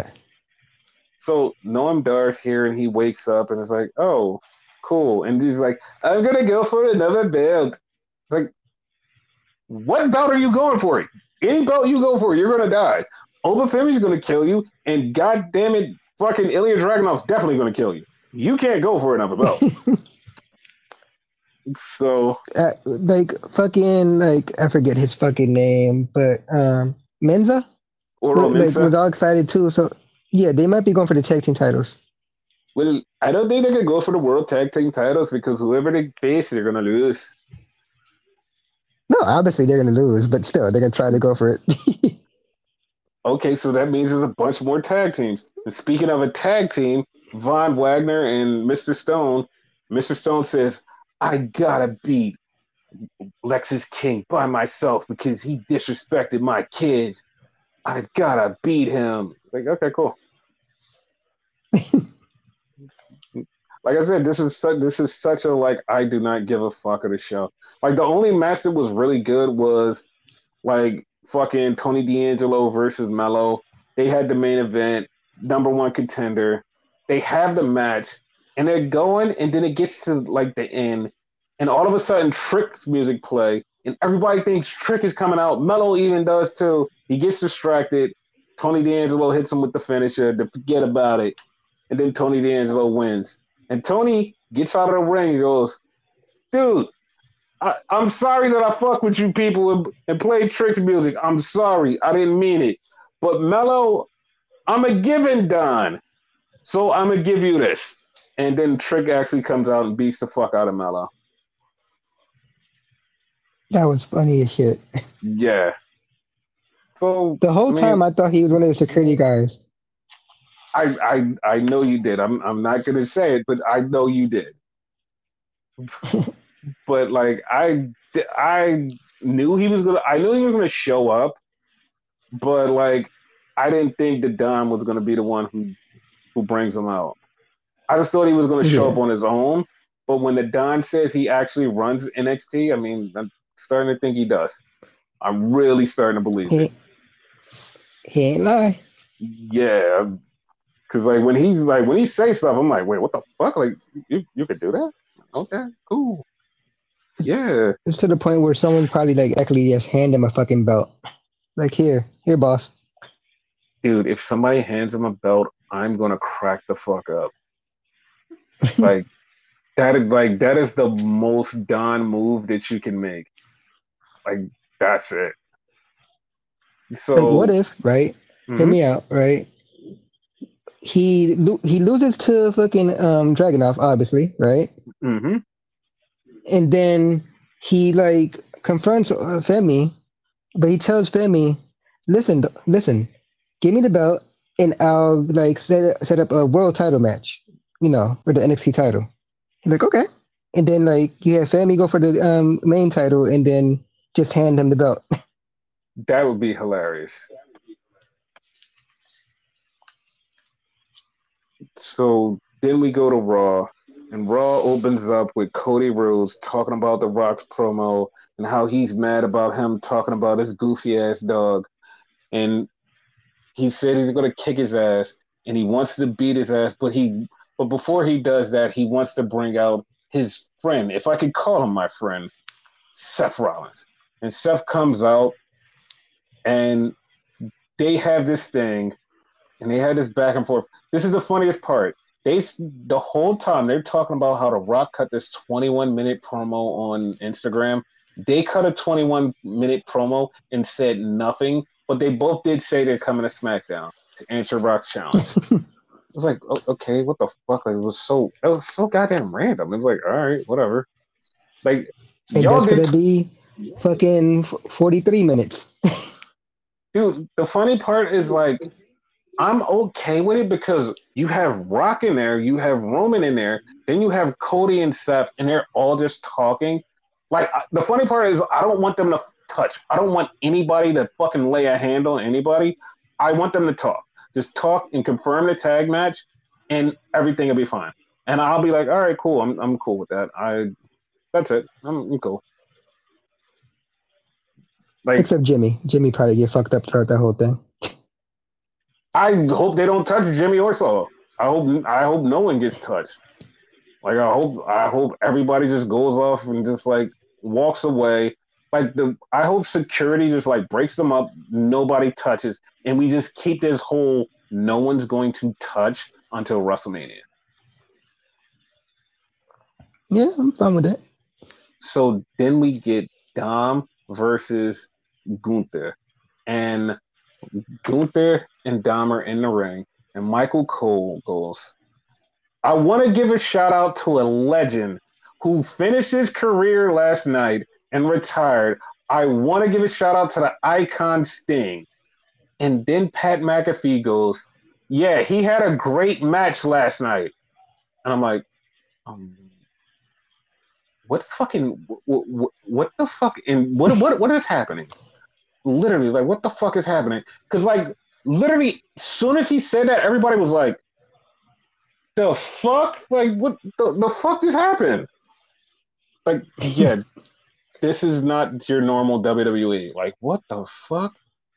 So Noam Dar's here, and he wakes up, and it's like, oh, cool. And he's like, I'm gonna go for another belt. It's like, what belt are you going for? Any belt you go for, you're gonna die. Obafemi's gonna kill you, and god damn it, fucking Ilya Dragunov's definitely gonna kill you. You can't go for another belt. So, uh, like fucking like I forget his fucking name, but um Menza Oro like, like Mensa. was all excited too. So yeah, they might be going for the tag team titles. Well, I don't think they could go for the world tag team titles because whoever they face, they're gonna lose. No, obviously they're gonna lose, but still they're gonna try to go for it. Okay, so that means there's a bunch more tag teams. And speaking of a tag team, Von Wagner and Mister Stone, Mister Stone says, I gotta beat Lexus King by myself because he disrespected my kids. I've gotta beat him. Like, okay, cool. Like I said, this is such this is such a like I do not give a fuck of the show. Like the only match that was really good was like fucking Tony D'Angelo versus Mello. They had the main event, number one contender. They have the match, and they're going, and then it gets to like the end, and all of a sudden Trick's music play, and everybody thinks Trick is coming out. Mello even does too. He gets distracted. Tony D'Angelo hits him with the finisher to forget about it, and then Tony D'Angelo wins. And Tony gets out of the ring and goes, dude, I, I'm sorry that I fuck with you people and, and play Trick's music. I'm sorry. I didn't mean it. But Mello, I'm a giving Don. So I'm going to give you this. And then Trick actually comes out and beats the fuck out of Mello. That was funny as shit. Yeah. So, The I whole mean, time I thought he was one of the security guys. I, I, I know you did. I'm, I'm not going to say it, but I know you did. But like, I, I knew he was going to, I knew he was going to show up, but like, I didn't think that Don was going to be the one who, who brings him out. I just thought he was going to show Yeah. up on his own. But when the Don says he actually runs N X T, I mean, I'm starting to think he does. I'm really starting to believe it. He, he ain't lie. Yeah, because like when he's like when he says stuff, I'm like, wait, what the fuck? Like you you could do that? Okay, cool. Yeah, It's to the point where someone probably like actually just hand him a fucking belt. Like here, here, boss. dude. If somebody hands him a belt, I'm gonna crack the fuck up. Like that is like that is the most Don move that you can make. Like that's it. Like what So. if, right? Hear Mm-hmm, me out, right? He lo- he loses to fucking um Dragunov, obviously, right? mm-hmm. And then he like confronts uh, Femi but he tells Femi, "Listen, th- listen, give me the belt, and I'll like set set up a world title match, you know, for the N X T title." He's like, "Okay," and then like you have Femi go for the um main title, and then just hand him the belt. That would be hilarious. So then we go to Raw, and Raw opens up with Cody Rhodes talking about The Rock's promo and how he's mad about him talking about his goofy ass dog. And he said he's going to kick his ass and he wants to beat his ass, but he but before he does that, he wants to bring out his friend, if I could call him my friend, Seth Rollins. And Seth comes out and they have this thing and they had this back and forth. This is the funniest part. They the whole time they're talking about how The Rock cut this twenty-one minute promo on Instagram. They cut a twenty-one minute promo and said nothing, but they both did say they're coming to SmackDown to answer Rock's challenge. It was like, oh, okay, what the fuck? Like, it was so it was so goddamn random. It was like, all right, whatever. Like, And y'all that's did, gonna t- be fucking forty three minutes. dude. The funny part is like, I'm okay with it because you have Rock in there, you have Roman in there, then you have Cody and Seth, and they're all just talking. Like, the funny part is, I don't want them to touch. I don't want anybody to fucking lay a hand on anybody. I want them to talk. Just talk and confirm the tag match, and everything will be fine. And I'll be like, all right, cool. I'm I'm cool with that. I that's it. I'm, I'm cool. Like, Except Jimmy. Jimmy probably get fucked up throughout that whole thing. I hope they don't touch Jimmy Orso. I hope I hope no one gets touched. Like I hope I hope everybody just goes off and just like walks away. Like the I hope security just like breaks them up, nobody touches, and we just keep this whole no one's going to touch until WrestleMania. Yeah, I'm fine with that. So then we get Dom versus Gunther. And Gunther and Dom are in the ring, and Michael Cole goes, I want to give a shout out to a legend who finished his career last night and retired. I want to give a shout out to the icon Sting. And then Pat McAfee goes, yeah, he had a great match last night. And I'm like, um, what fucking, what, what, what the fuck, and what, what, what is happening? Literally, like, what the fuck is happening? Because, like, literally, as soon as he said that, everybody was like, the fuck? Like, what the, the fuck just happened? Like, yeah, this is not your normal W W E. Like, what the fuck?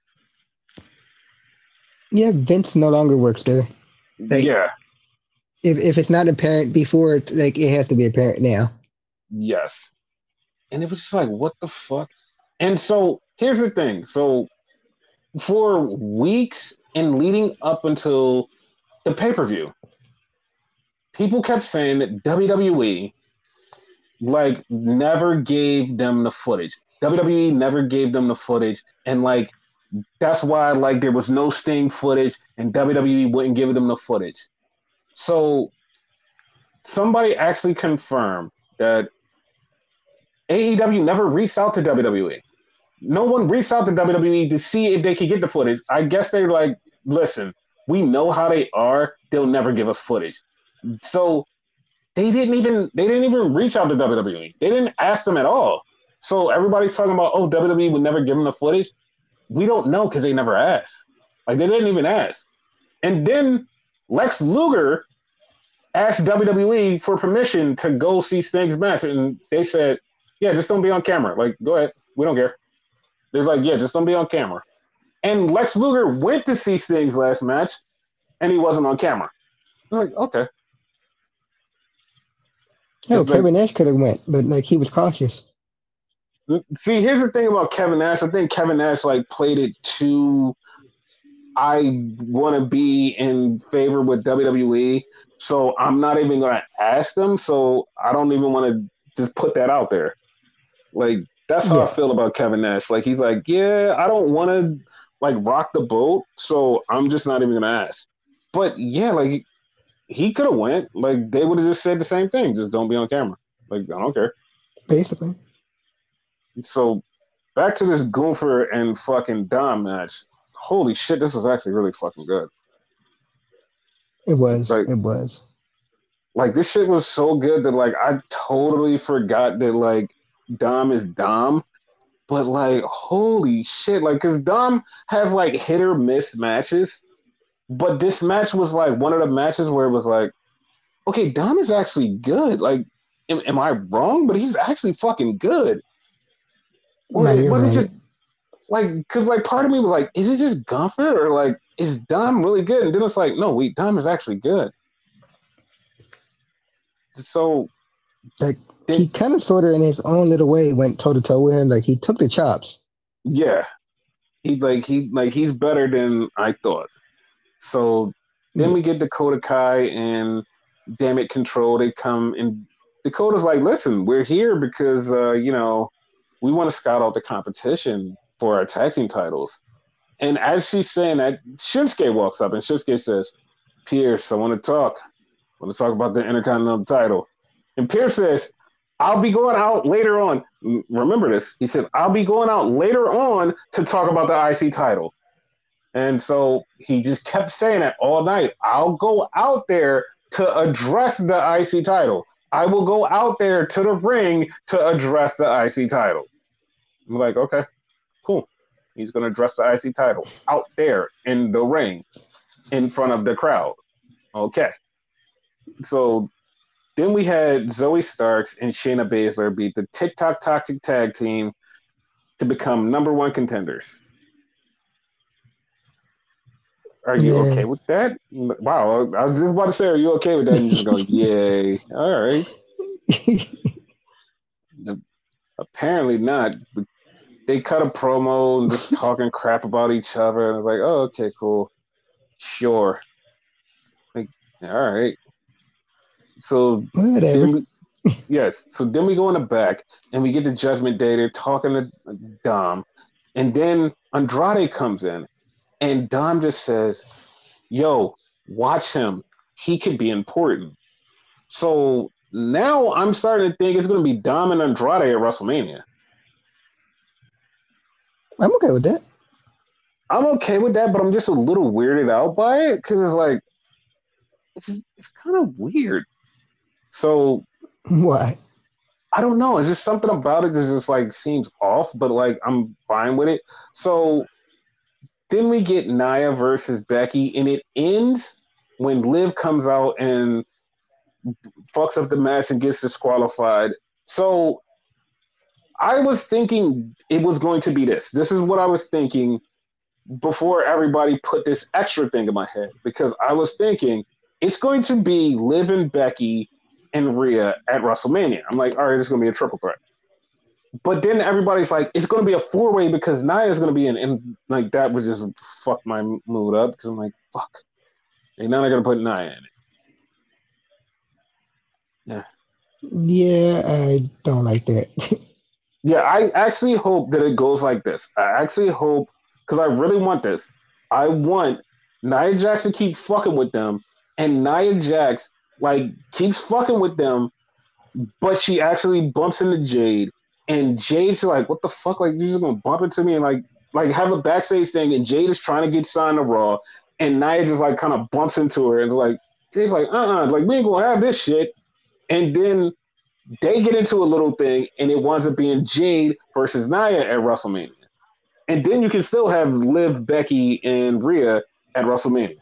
Yeah, Vince no longer works there. Like, Yeah, if if it's not apparent before, it, like it has to be apparent now. yes. And it was just like, what the fuck? And so here's the thing. So for weeks and leading up until the pay per view, people kept saying that W W E like never gave them the footage. W W E never gave them the footage, and like that's why like there was no Sting footage, and W W E wouldn't give them the footage. So somebody actually confirmed that A E W never reached out to W W E. No one reached out to W W E to see if they could get the footage. I guess they're like, listen, we know how they are. They'll never give us footage. So they didn't even they didn't even reach out to W W E. They didn't ask them at all. So everybody's talking about, oh, W W E would never give them the footage. We don't know because they never asked. Like they didn't even ask. And then Lex Luger asked W W E for permission to go see Sting's match, and they said, "Yeah, just don't be on camera. Like, go ahead. We don't care." They're like, "Yeah, just don't be on camera." And Lex Luger went to see Sting's last match, and he wasn't on camera. I was like, okay. Oh, It's like, Kevin Nash could have went, but like he was cautious. see, here's the thing about Kevin Nash. I think Kevin Nash like played it too. I want to be in favor with W W E, so I'm not even going to ask them. So I don't even want to just put that out there. Like that's how I Yeah, feel about Kevin Nash. Like he's like, yeah, I don't want to like rock the boat, so I'm just not even gonna ask. But yeah, like he could have went. Like they would have just said the same thing. Just don't be on camera. Like I don't care. basically. So back to this Gunther and fucking Dom match. Holy shit, this was actually really fucking good. It was. Like, It was. like this shit was so good that like I totally forgot that like Dom is Dom. But like, holy shit! Like, cause Dom has like hit or miss matches, but this match was like one of the matches where it was like, okay, Dom is actually good. Like, am, am I wrong? But he's actually fucking good. Or No, it you're was it right. just like, cause like part of me was like, is it just Gunther or like is Dom really good? And then it's like, no, wait, Dom is actually good. So Like then, he kind of sort of in his own little way went toe to toe with him. Like he took the chops. yeah, he like he like he's better than I thought. So then Yeah. we get Dakota Kai and Damn It Control. They come and Dakota's like, listen, we're here because uh, you know we want to scout out the competition for our tag team titles. And as she's saying that, Shinsuke walks up and Shinsuke says, Pierce, I want to talk. I want to talk about the Intercontinental title. And Pierce says, I'll be going out later on. Remember this. He said, I'll be going out later on to talk about the I C title. And so he just kept saying it all night. I'll go out there to address the I C title. I will go out there to the ring to address the I C title. I'm like, okay, cool. He's going to address the I C title out there in the ring in front of the crowd. Okay. So then we had Zoe Starks and Shayna Baszler beat the TikTok Toxic Tag Team to become number one contenders. Are you Yeah. okay with that? Wow, I was just about to say, are you okay with that? And you just go, yay. All right. Apparently not. They cut a promo and just talking crap about each other. And I was like, oh, okay, cool. Sure. Like, all right. So Whatever. then we, yes. So then we go in the back and we get the Judgment Day. They're talking to Dom. And then Andrade comes in and Dom just says, yo, watch him. He could be important. So now I'm starting to think it's going to be Dom and Andrade at WrestleMania. I'm okay with that. I'm okay with that, but I'm just a little weirded out by it because it's like it's it's kind of weird. So Why? I don't know. It's just something about it that just like seems off, but like I'm fine with it. So then we get Nia versus Becky, and it ends when Liv comes out and fucks up the match and gets disqualified. So I was thinking it was going to be this. This is what I was thinking before everybody put this extra thing in my head because I was thinking it's going to be Liv and Becky and Rhea at WrestleMania. I'm like, all right, it's going to be a triple threat. But then everybody's like, it's going to be a four way because Nia is going to be in. And like, that was just fuck my mood up because I'm like, fuck. And now they're going to put Nia in it. Yeah. Yeah, I don't like that. Yeah, I actually hope that it goes like this. I actually hope, because I really want this. I want Nia Jax to keep fucking with them, and Nia Jax, like, keeps fucking with them, but she actually bumps into Jade, and Jade's like, what the fuck? Like, you're just gonna bump into me and, like, like have a backstage thing, and Jade is trying to get signed to Raw, and Nia just, like, kind of bumps into her, and, like, Jade's like, uh-uh, like, we ain't gonna have this shit. And then they get into a little thing, and it winds up being Jade versus Nia at WrestleMania. And then you can still have Liv, Becky, and Rhea at WrestleMania.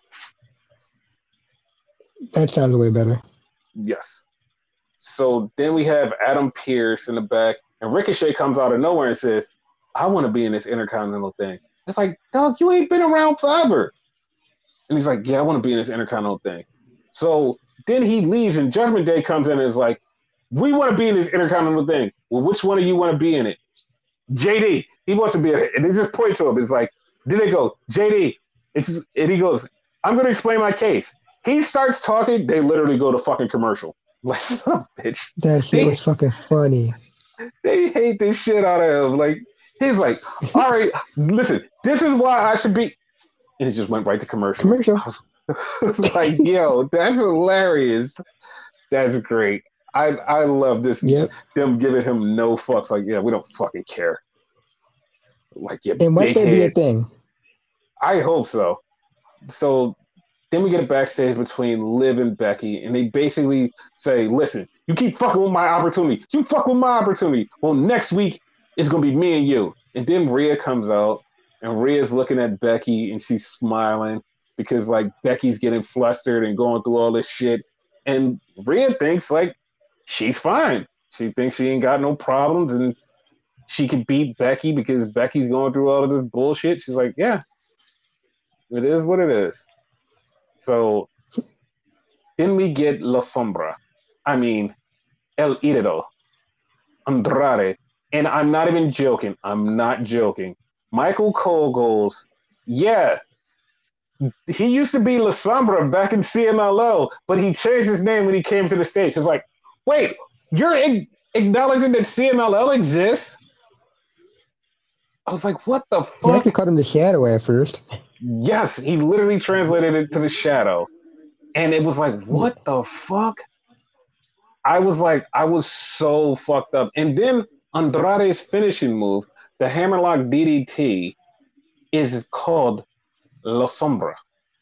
That sounds way better. Yes. So then we have Adam Pearce in the back, and Ricochet comes out of nowhere and says, I want to be in this Intercontinental thing. It's like, dog, you ain't been around forever. And he's like, yeah, I want to be in this Intercontinental thing. So then he leaves, and Judgment Day comes in and is like, we want to be in this Intercontinental thing. Well, which one of you want to be in it? J D, he wants to be in it. And they just point to him. It's like, then they go, J D. It's, and he goes, I'm going to explain my case. He starts talking, they literally go to fucking commercial. Like, son of a bitch. That shit They, was fucking funny. they hate this shit out of him. Like, he's like, all right, listen, this is why I should be. And it just went right to commercial. Commercial. I was, I was like, yo, that's hilarious. That's great. I I love this. Yep. Them giving him no fucks. Like, yeah, we don't fucking care. like your And watch big that be a head. thing. I hope so. So then we get a backstage between Liv and Becky, and they basically say, "Listen, you keep fucking with my opportunity. You fuck with my opportunity. Well, next week it's gonna be me and you." And then Rhea comes out, and Rhea's looking at Becky, and she's smiling because like Becky's getting flustered and going through all this shit, and Rhea thinks like she's fine. She thinks she ain't got no problems, and she can beat Becky because Becky's going through all of this bullshit. She's like, "Yeah, it is what it is." So then we get La Sombra. I mean, El Idolo, Andrade. And I'm not even joking. I'm not joking. Michael Cole goes, yeah, he used to be La Sombra back in C M L L, but he changed his name when he came to the States. It's like, wait, you're ag- acknowledging that C M L L exists? I was like, what the He actually fuck? called him the Shadow at first. Yes, he literally translated it to the shadow. And it was like, Yeah, what the fuck? I was like, I was so fucked up. And then Andrade's finishing move, the Hammerlock D D T, is called La Sombra.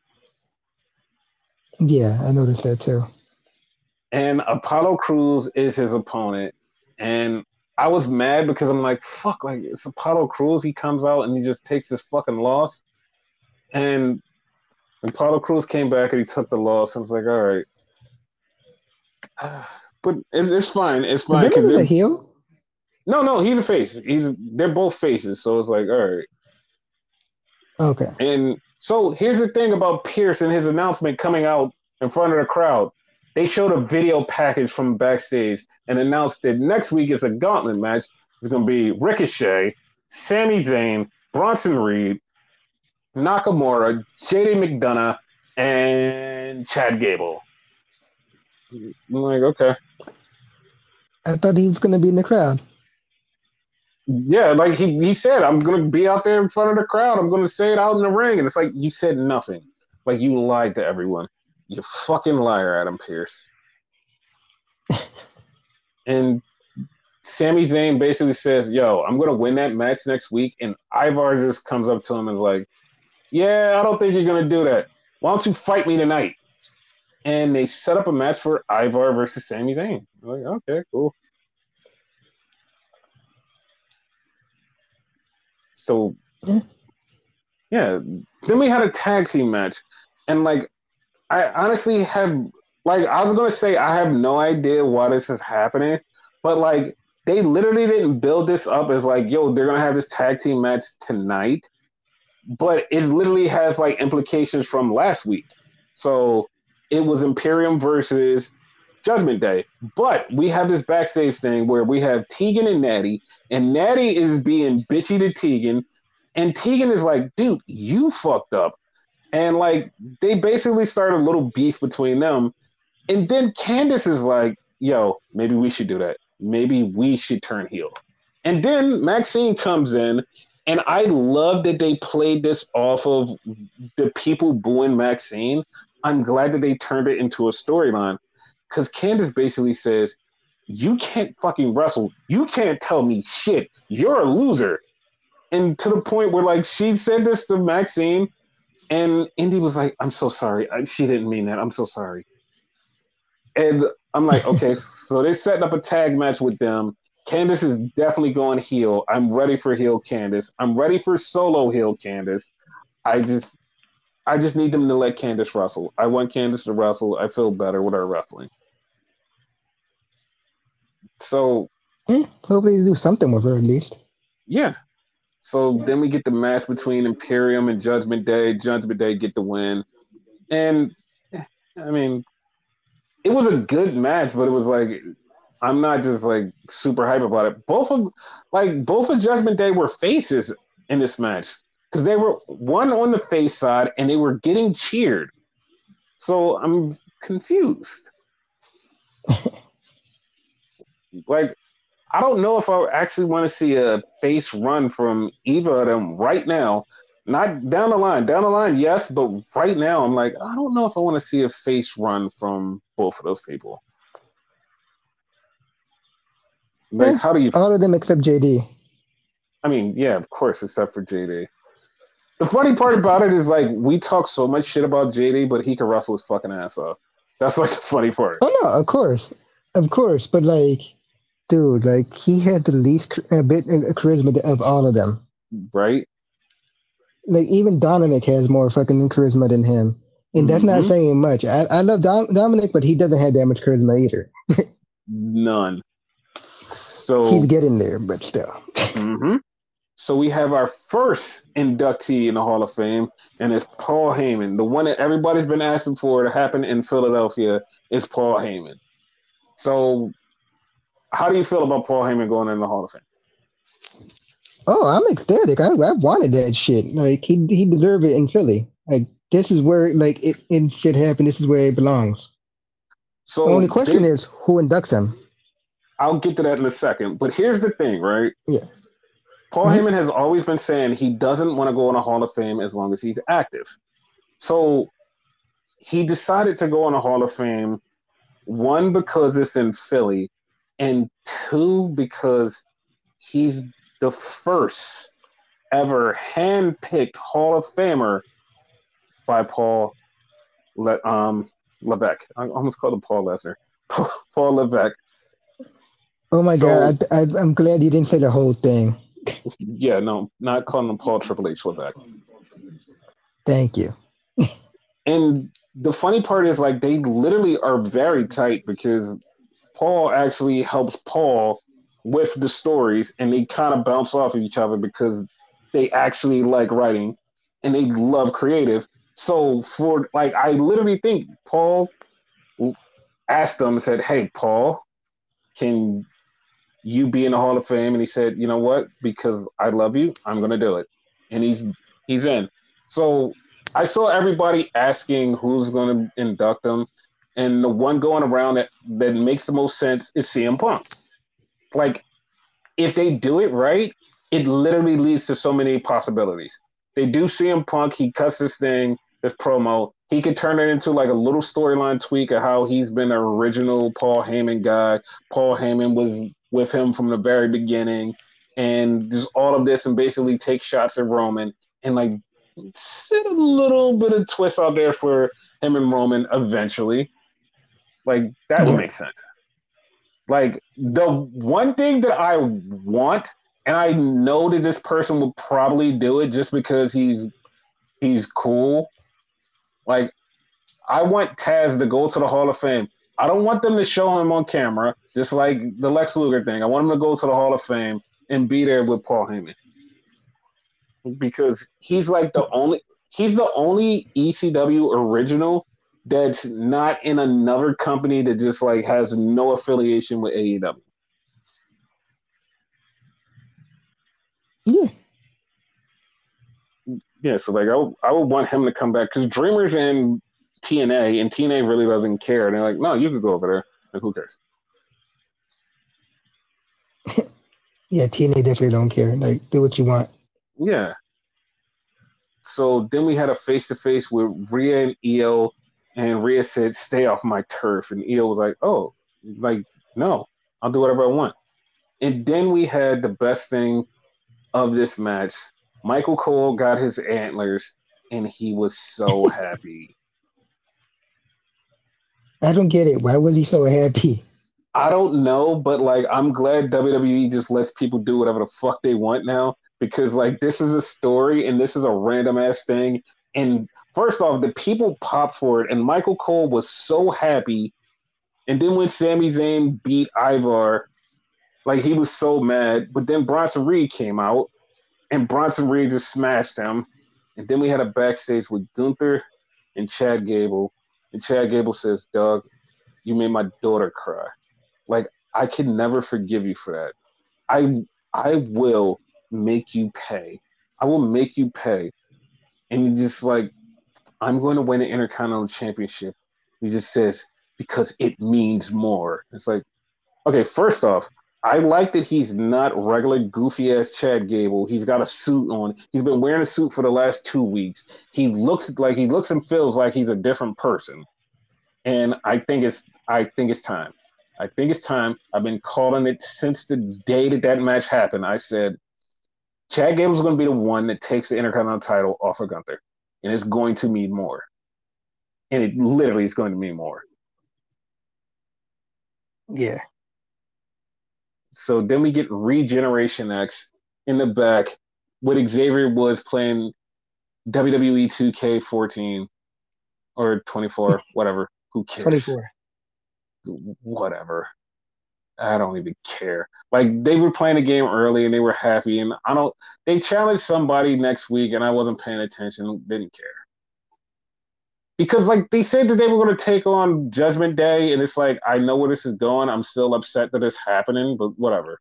yeah, I noticed that too. And Apollo Cruz is his opponent. And I was mad because I'm like, fuck, like it's Apollo Cruz. He comes out and he just takes this fucking loss. And Apollo Cruz came back and he took the loss. I was like, all right. But it's, it's fine. It's Is fine because Evans a they're heel? no, no. He's a face. He's they're both faces. So it's like, all right. Okay. And so here's the thing about Pierce and his announcement coming out in front of the crowd. They showed a video package from backstage and announced that next week is a gauntlet match. It's going to be Ricochet, Sami Zayn, Bronson Reed, Nakamura, J D McDonough, and Chad Gable. I'm like, okay. I thought he was going to be in the crowd. Yeah, like he, he said, I'm going to be out there in front of the crowd. I'm going to say it out in the ring. And it's like, you said nothing. Like, you lied to everyone. You fucking liar, Adam Pierce. And Sami Zayn basically says, yo, I'm going to win that match next week. And Ivar just comes up to him and is like, yeah, I don't think you're going to do that. Why don't you fight me tonight? And they set up a match for Ivar versus Sami Zayn. I'm like, okay, cool. So, Yeah. yeah. Then we had a tag team match. And, like, I honestly have, like, I was going to say, I have no idea why this is happening. But, like, they literally didn't build this up as, like, yo, they're going to have this tag team match tonight. But it literally has, like, implications from last week. So it was Imperium versus Judgment Day. But we have this backstage thing where we have Tegan and Natty, and Natty is being bitchy to Tegan, and Tegan is like, dude, you fucked up. And like they basically started a little beef between them. And then Candice is like, yo, maybe we should do that. Maybe we should turn heel. And then Maxine comes in, and I love that they played this off of the people booing Maxine. I'm glad that they turned it into a storyline because Candice basically says, you can't fucking wrestle. You can't tell me shit. You're a loser. And to the point where, like, she said this to Maxine, and Indy was like, I'm so sorry. I, she didn't mean that. I'm so sorry. And I'm like, okay, so they're setting up a tag match with them. Candice is definitely going heel. I'm ready for heel Candice. I'm ready for solo heel Candice. I just I just need them to let Candice wrestle. I want Candice to wrestle. I feel better with her wrestling. So Eh, hopefully they do something with her at least. yeah. So then we get the match between Imperium and Judgment Day. Judgment Day get the win. And I mean, it was a good match, but it was like I'm not just like super hype about it. Both of like both of Judgment Day were faces in this match because they were one on the face side and they were getting cheered. So I'm confused. Like I don't know if I actually want to see a face run from either of them right now. Not down the line. Down the line, yes, but right now I'm like, I don't know if I want to see a face run from both of those people. Like, Eh, how do you all of them except J D. I mean, yeah, of course, except for J D. The funny part about it is like we talk so much shit about J D, but he can wrestle his fucking ass off. That's like the funny part, Oh no, of course, of course, but like, dude, like he has the least ch- a bit of charisma of all of them. right? Like even Dominic has more fucking charisma than him, and that's not Mm-hmm. saying much. I, I love Dom, Dominic, but he doesn't have that much charisma either. None. He's So, getting there, but still. mm-hmm. So we have our first inductee in the Hall of Fame, and it's Paul Heyman. The one that everybody's been asking for to happen in Philadelphia is Paul Heyman. So, how do you feel about Paul Heyman going in the Hall of Fame? Oh, I'm ecstatic. I I wanted that shit. Like he he deserved it in Philly. Like this is where like it, it should happen. This is where it belongs. The only So, question then is who inducts him. I'll get to that in a second. But here's the thing, right? Yeah. Paul hmm Heyman has always been saying he doesn't want to go in a Hall of Fame as long as he's active. So, he decided to go in a Hall of Fame, one, because it's in Philly, and two, because he's the first ever hand-picked Hall of Famer by Paul Le- um, Levesque. I almost called him Paul Lesnar. Paul Levesque. Oh my So god, I, I I'm glad you didn't say the whole thing. yeah, no, not calling him Paul Triple H Levesque. Thank you. And the funny part is like they literally are very tight because Paul actually helps Paul with the stories and they kind of bounce off of each other because they actually like writing and they love creative. So for like I literally think Paul asked them and said, "Hey, Paul, can you be in the Hall of Fame?" And he said, "You know what? Because I love you, I'm going to do it." And he's he's in. So I saw everybody asking who's going to induct him, and the one going around that that makes the most sense is C M Punk. Like if they do it right, it literally leads to so many possibilities. They do C M Punk, he cuts this thing, this promo. He could turn it into like a little storyline tweak of how he's been an original Paul Heyman guy. Paul Heyman was with him from the very beginning, and just all of this, and basically take shots at Roman and like sit a little bit of twist out there for him and Roman eventually. Like that would Yeah. make sense. Like the one thing that I want, and I know that this person will probably do it just because he's he's cool. Like I want Taz to go to the Hall of Fame. I don't want them to show him on camera, just like the Lex Luger thing. I want him to go to the Hall of Fame and be there with Paul Heyman because he's like the only he's the only E C W original that's not in another company that just like has no affiliation with A E W. Yeah. Yeah, so like I would, I would want him to come back because Dreamers in T N A and T N A really doesn't care. They're like, no, you could go over there. Like, who cares? Yeah, T N A definitely don't care. Like, do what you want. Yeah. So then we had a face to face with Rhea and Io, and Rhea said, "Stay off my turf," and Io was like, "Oh, like no, I'll do whatever I want." And then we had the best thing of this match. Michael Cole got his antlers, and he was so happy. I don't get it. Why was he so happy? I don't know, but like I'm glad W W E just lets people do whatever the fuck they want now because like this is a story and this is a random ass thing. And first off, the people popped for it, and Michael Cole was so happy. And then when Sami Zayn beat Ivar, like he was so mad. But then Bronson Reed came out, and Bronson Reed just smashed him. And then we had a backstage with Gunther and Chad Gable, and Chad Gable says, "Doug, you made my daughter cry." Like I can never forgive you for that. I I will make you pay. I will make you pay. And he just like, I'm going to win an Intercontinental Championship. He just says, because it means more. It's like, okay, first off, I like that he's not regular goofy ass Chad Gable. He's got a suit on. He's been wearing a suit for the last two weeks. He looks like he looks and feels like he's a different person. And I think it's I think it's time. I think it's time. I've been calling it since the day that that match happened. I said Chad Gable is going to be the one that takes the Intercontinental title off of Gunther, and it's going to mean more. And it literally is going to mean more. Yeah. So then we get Regeneration X in the back with Xavier Woods playing W W E two K fourteen or twenty-four, whatever. Who cares? twenty-four. Whatever. I don't even care. Like they were playing the game early and they were happy, and I don't. They challenged somebody next week, and I wasn't paying attention. Didn't care because like they said that they were going to take on Judgment Day, and it's like I know where this is going. I'm still upset that it's happening, but whatever.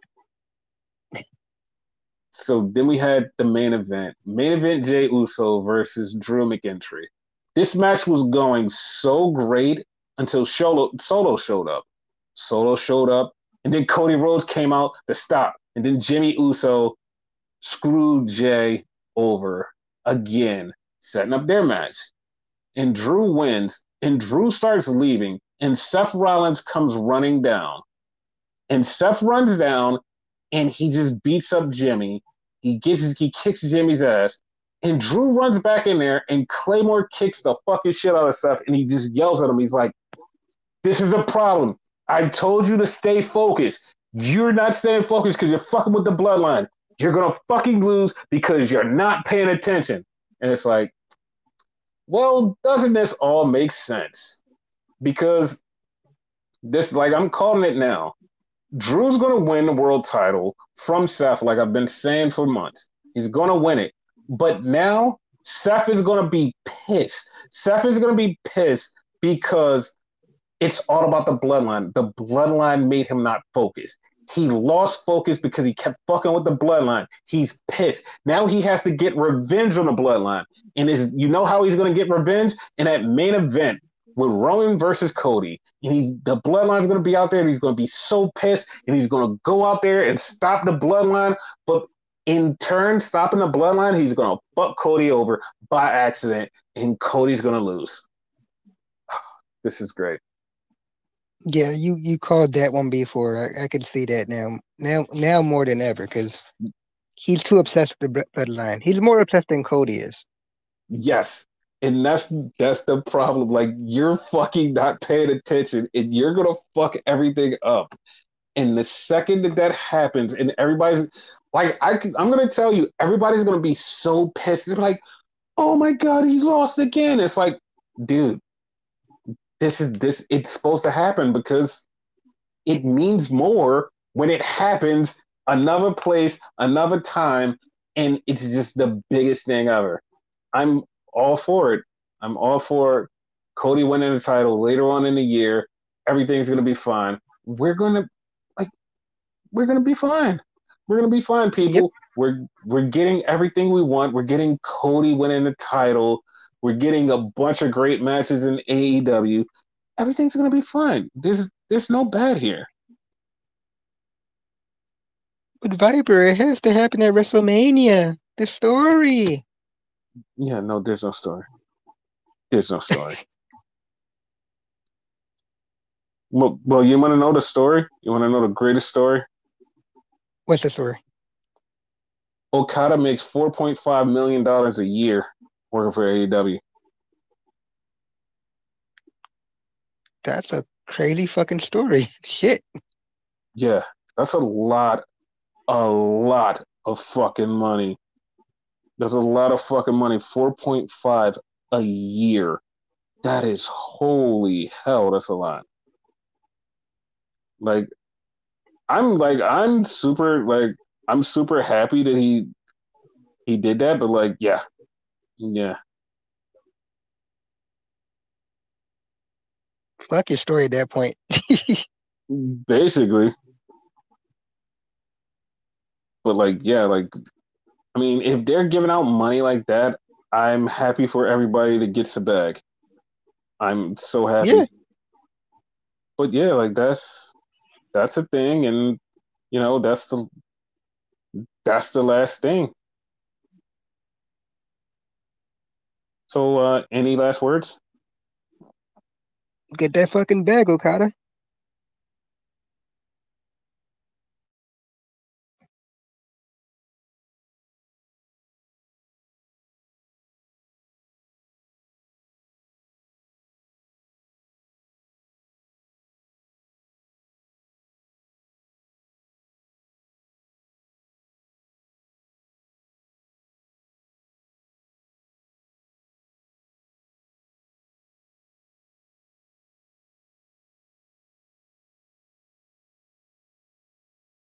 So then we had the main event. Main event Jey Uso versus Drew McIntyre. This match was going so great until Solo, Solo showed up. Solo showed up, and then Cody Rhodes came out to stop. And then Jimmy Uso screwed Jey over again, setting up their match. And Drew wins, and Drew starts leaving, and Seth Rollins comes running down. And Seth runs down, and he just beats up Jimmy. He gets he kicks Jimmy's ass, and Drew runs back in there, and Claymore kicks the fucking shit out of Seth, and he just yells at him. He's like, "This is the problem. I told you to stay focused. You're not staying focused because you're fucking with the bloodline. You're gonna fucking lose because you're not paying attention." And it's like, well, doesn't this all make sense? Because this, like, I'm calling it now. Drew's going to win the world title from Seth, like I've been saying for months. He's going to win it. But now Seth is going to be pissed. Seth is going to be pissed because it's all about the bloodline. The bloodline made him not focus. He lost focus because he kept fucking with the bloodline. He's pissed. Now he has to get revenge on the bloodline. And is you know how he's going to get revenge? In that main event with Roman versus Cody. And he, the bloodline's going to be out there, and he's going to be so pissed, and he's going to go out there and stop the bloodline. But in turn, stopping the bloodline, he's going to fuck Cody over by accident, and Cody's going to lose. This is great. Yeah, you you called that one before. I, I can see that now. Now now more than ever because he's too obsessed with the bloodline. He's more obsessed than Cody is. Yes. And that's that's the problem. Like you're fucking not paying attention, and you're gonna fuck everything up. And the second that that happens, and everybody's like, I, I'm gonna tell you, everybody's gonna be so pissed. They're like, "Oh my god, he's lost again!" It's like, dude, this is this. It's supposed to happen because it means more when it happens another place, another time, and it's just the biggest thing ever. I'm all for it. I'm all for Cody winning the title later on in the year. Everything's gonna be fine. We're gonna like we're gonna be fine. We're gonna be fine, Yep. people. We're we're getting everything we want. We're getting Cody winning the title. We're getting a bunch of great matches in A E W. Everything's gonna be fine. There's there's no bad here. But Viper, it has to happen at WrestleMania. The story. Yeah, no, there's no story. There's no story. well, well, you want to know the story? You want to know the greatest story? What's the story? Okada makes four point five million dollars a year working for A E W. That's a crazy fucking story. Shit. Yeah, that's a lot, a lot of fucking money. That's a lot of fucking money. four point five a year. That is holy hell. That's a lot. Like, I'm like, I'm super, like, I'm super happy that he he did that, but like, yeah, yeah. Fuck your story at that point. Basically. But like, yeah, like I mean, if they're giving out money like that, I'm happy for everybody that gets the bag. I'm so Yeah. happy. But yeah, like that's that's a thing, and you know that's the that's the last thing. So, uh, any last words? Get that fucking bag, Okada.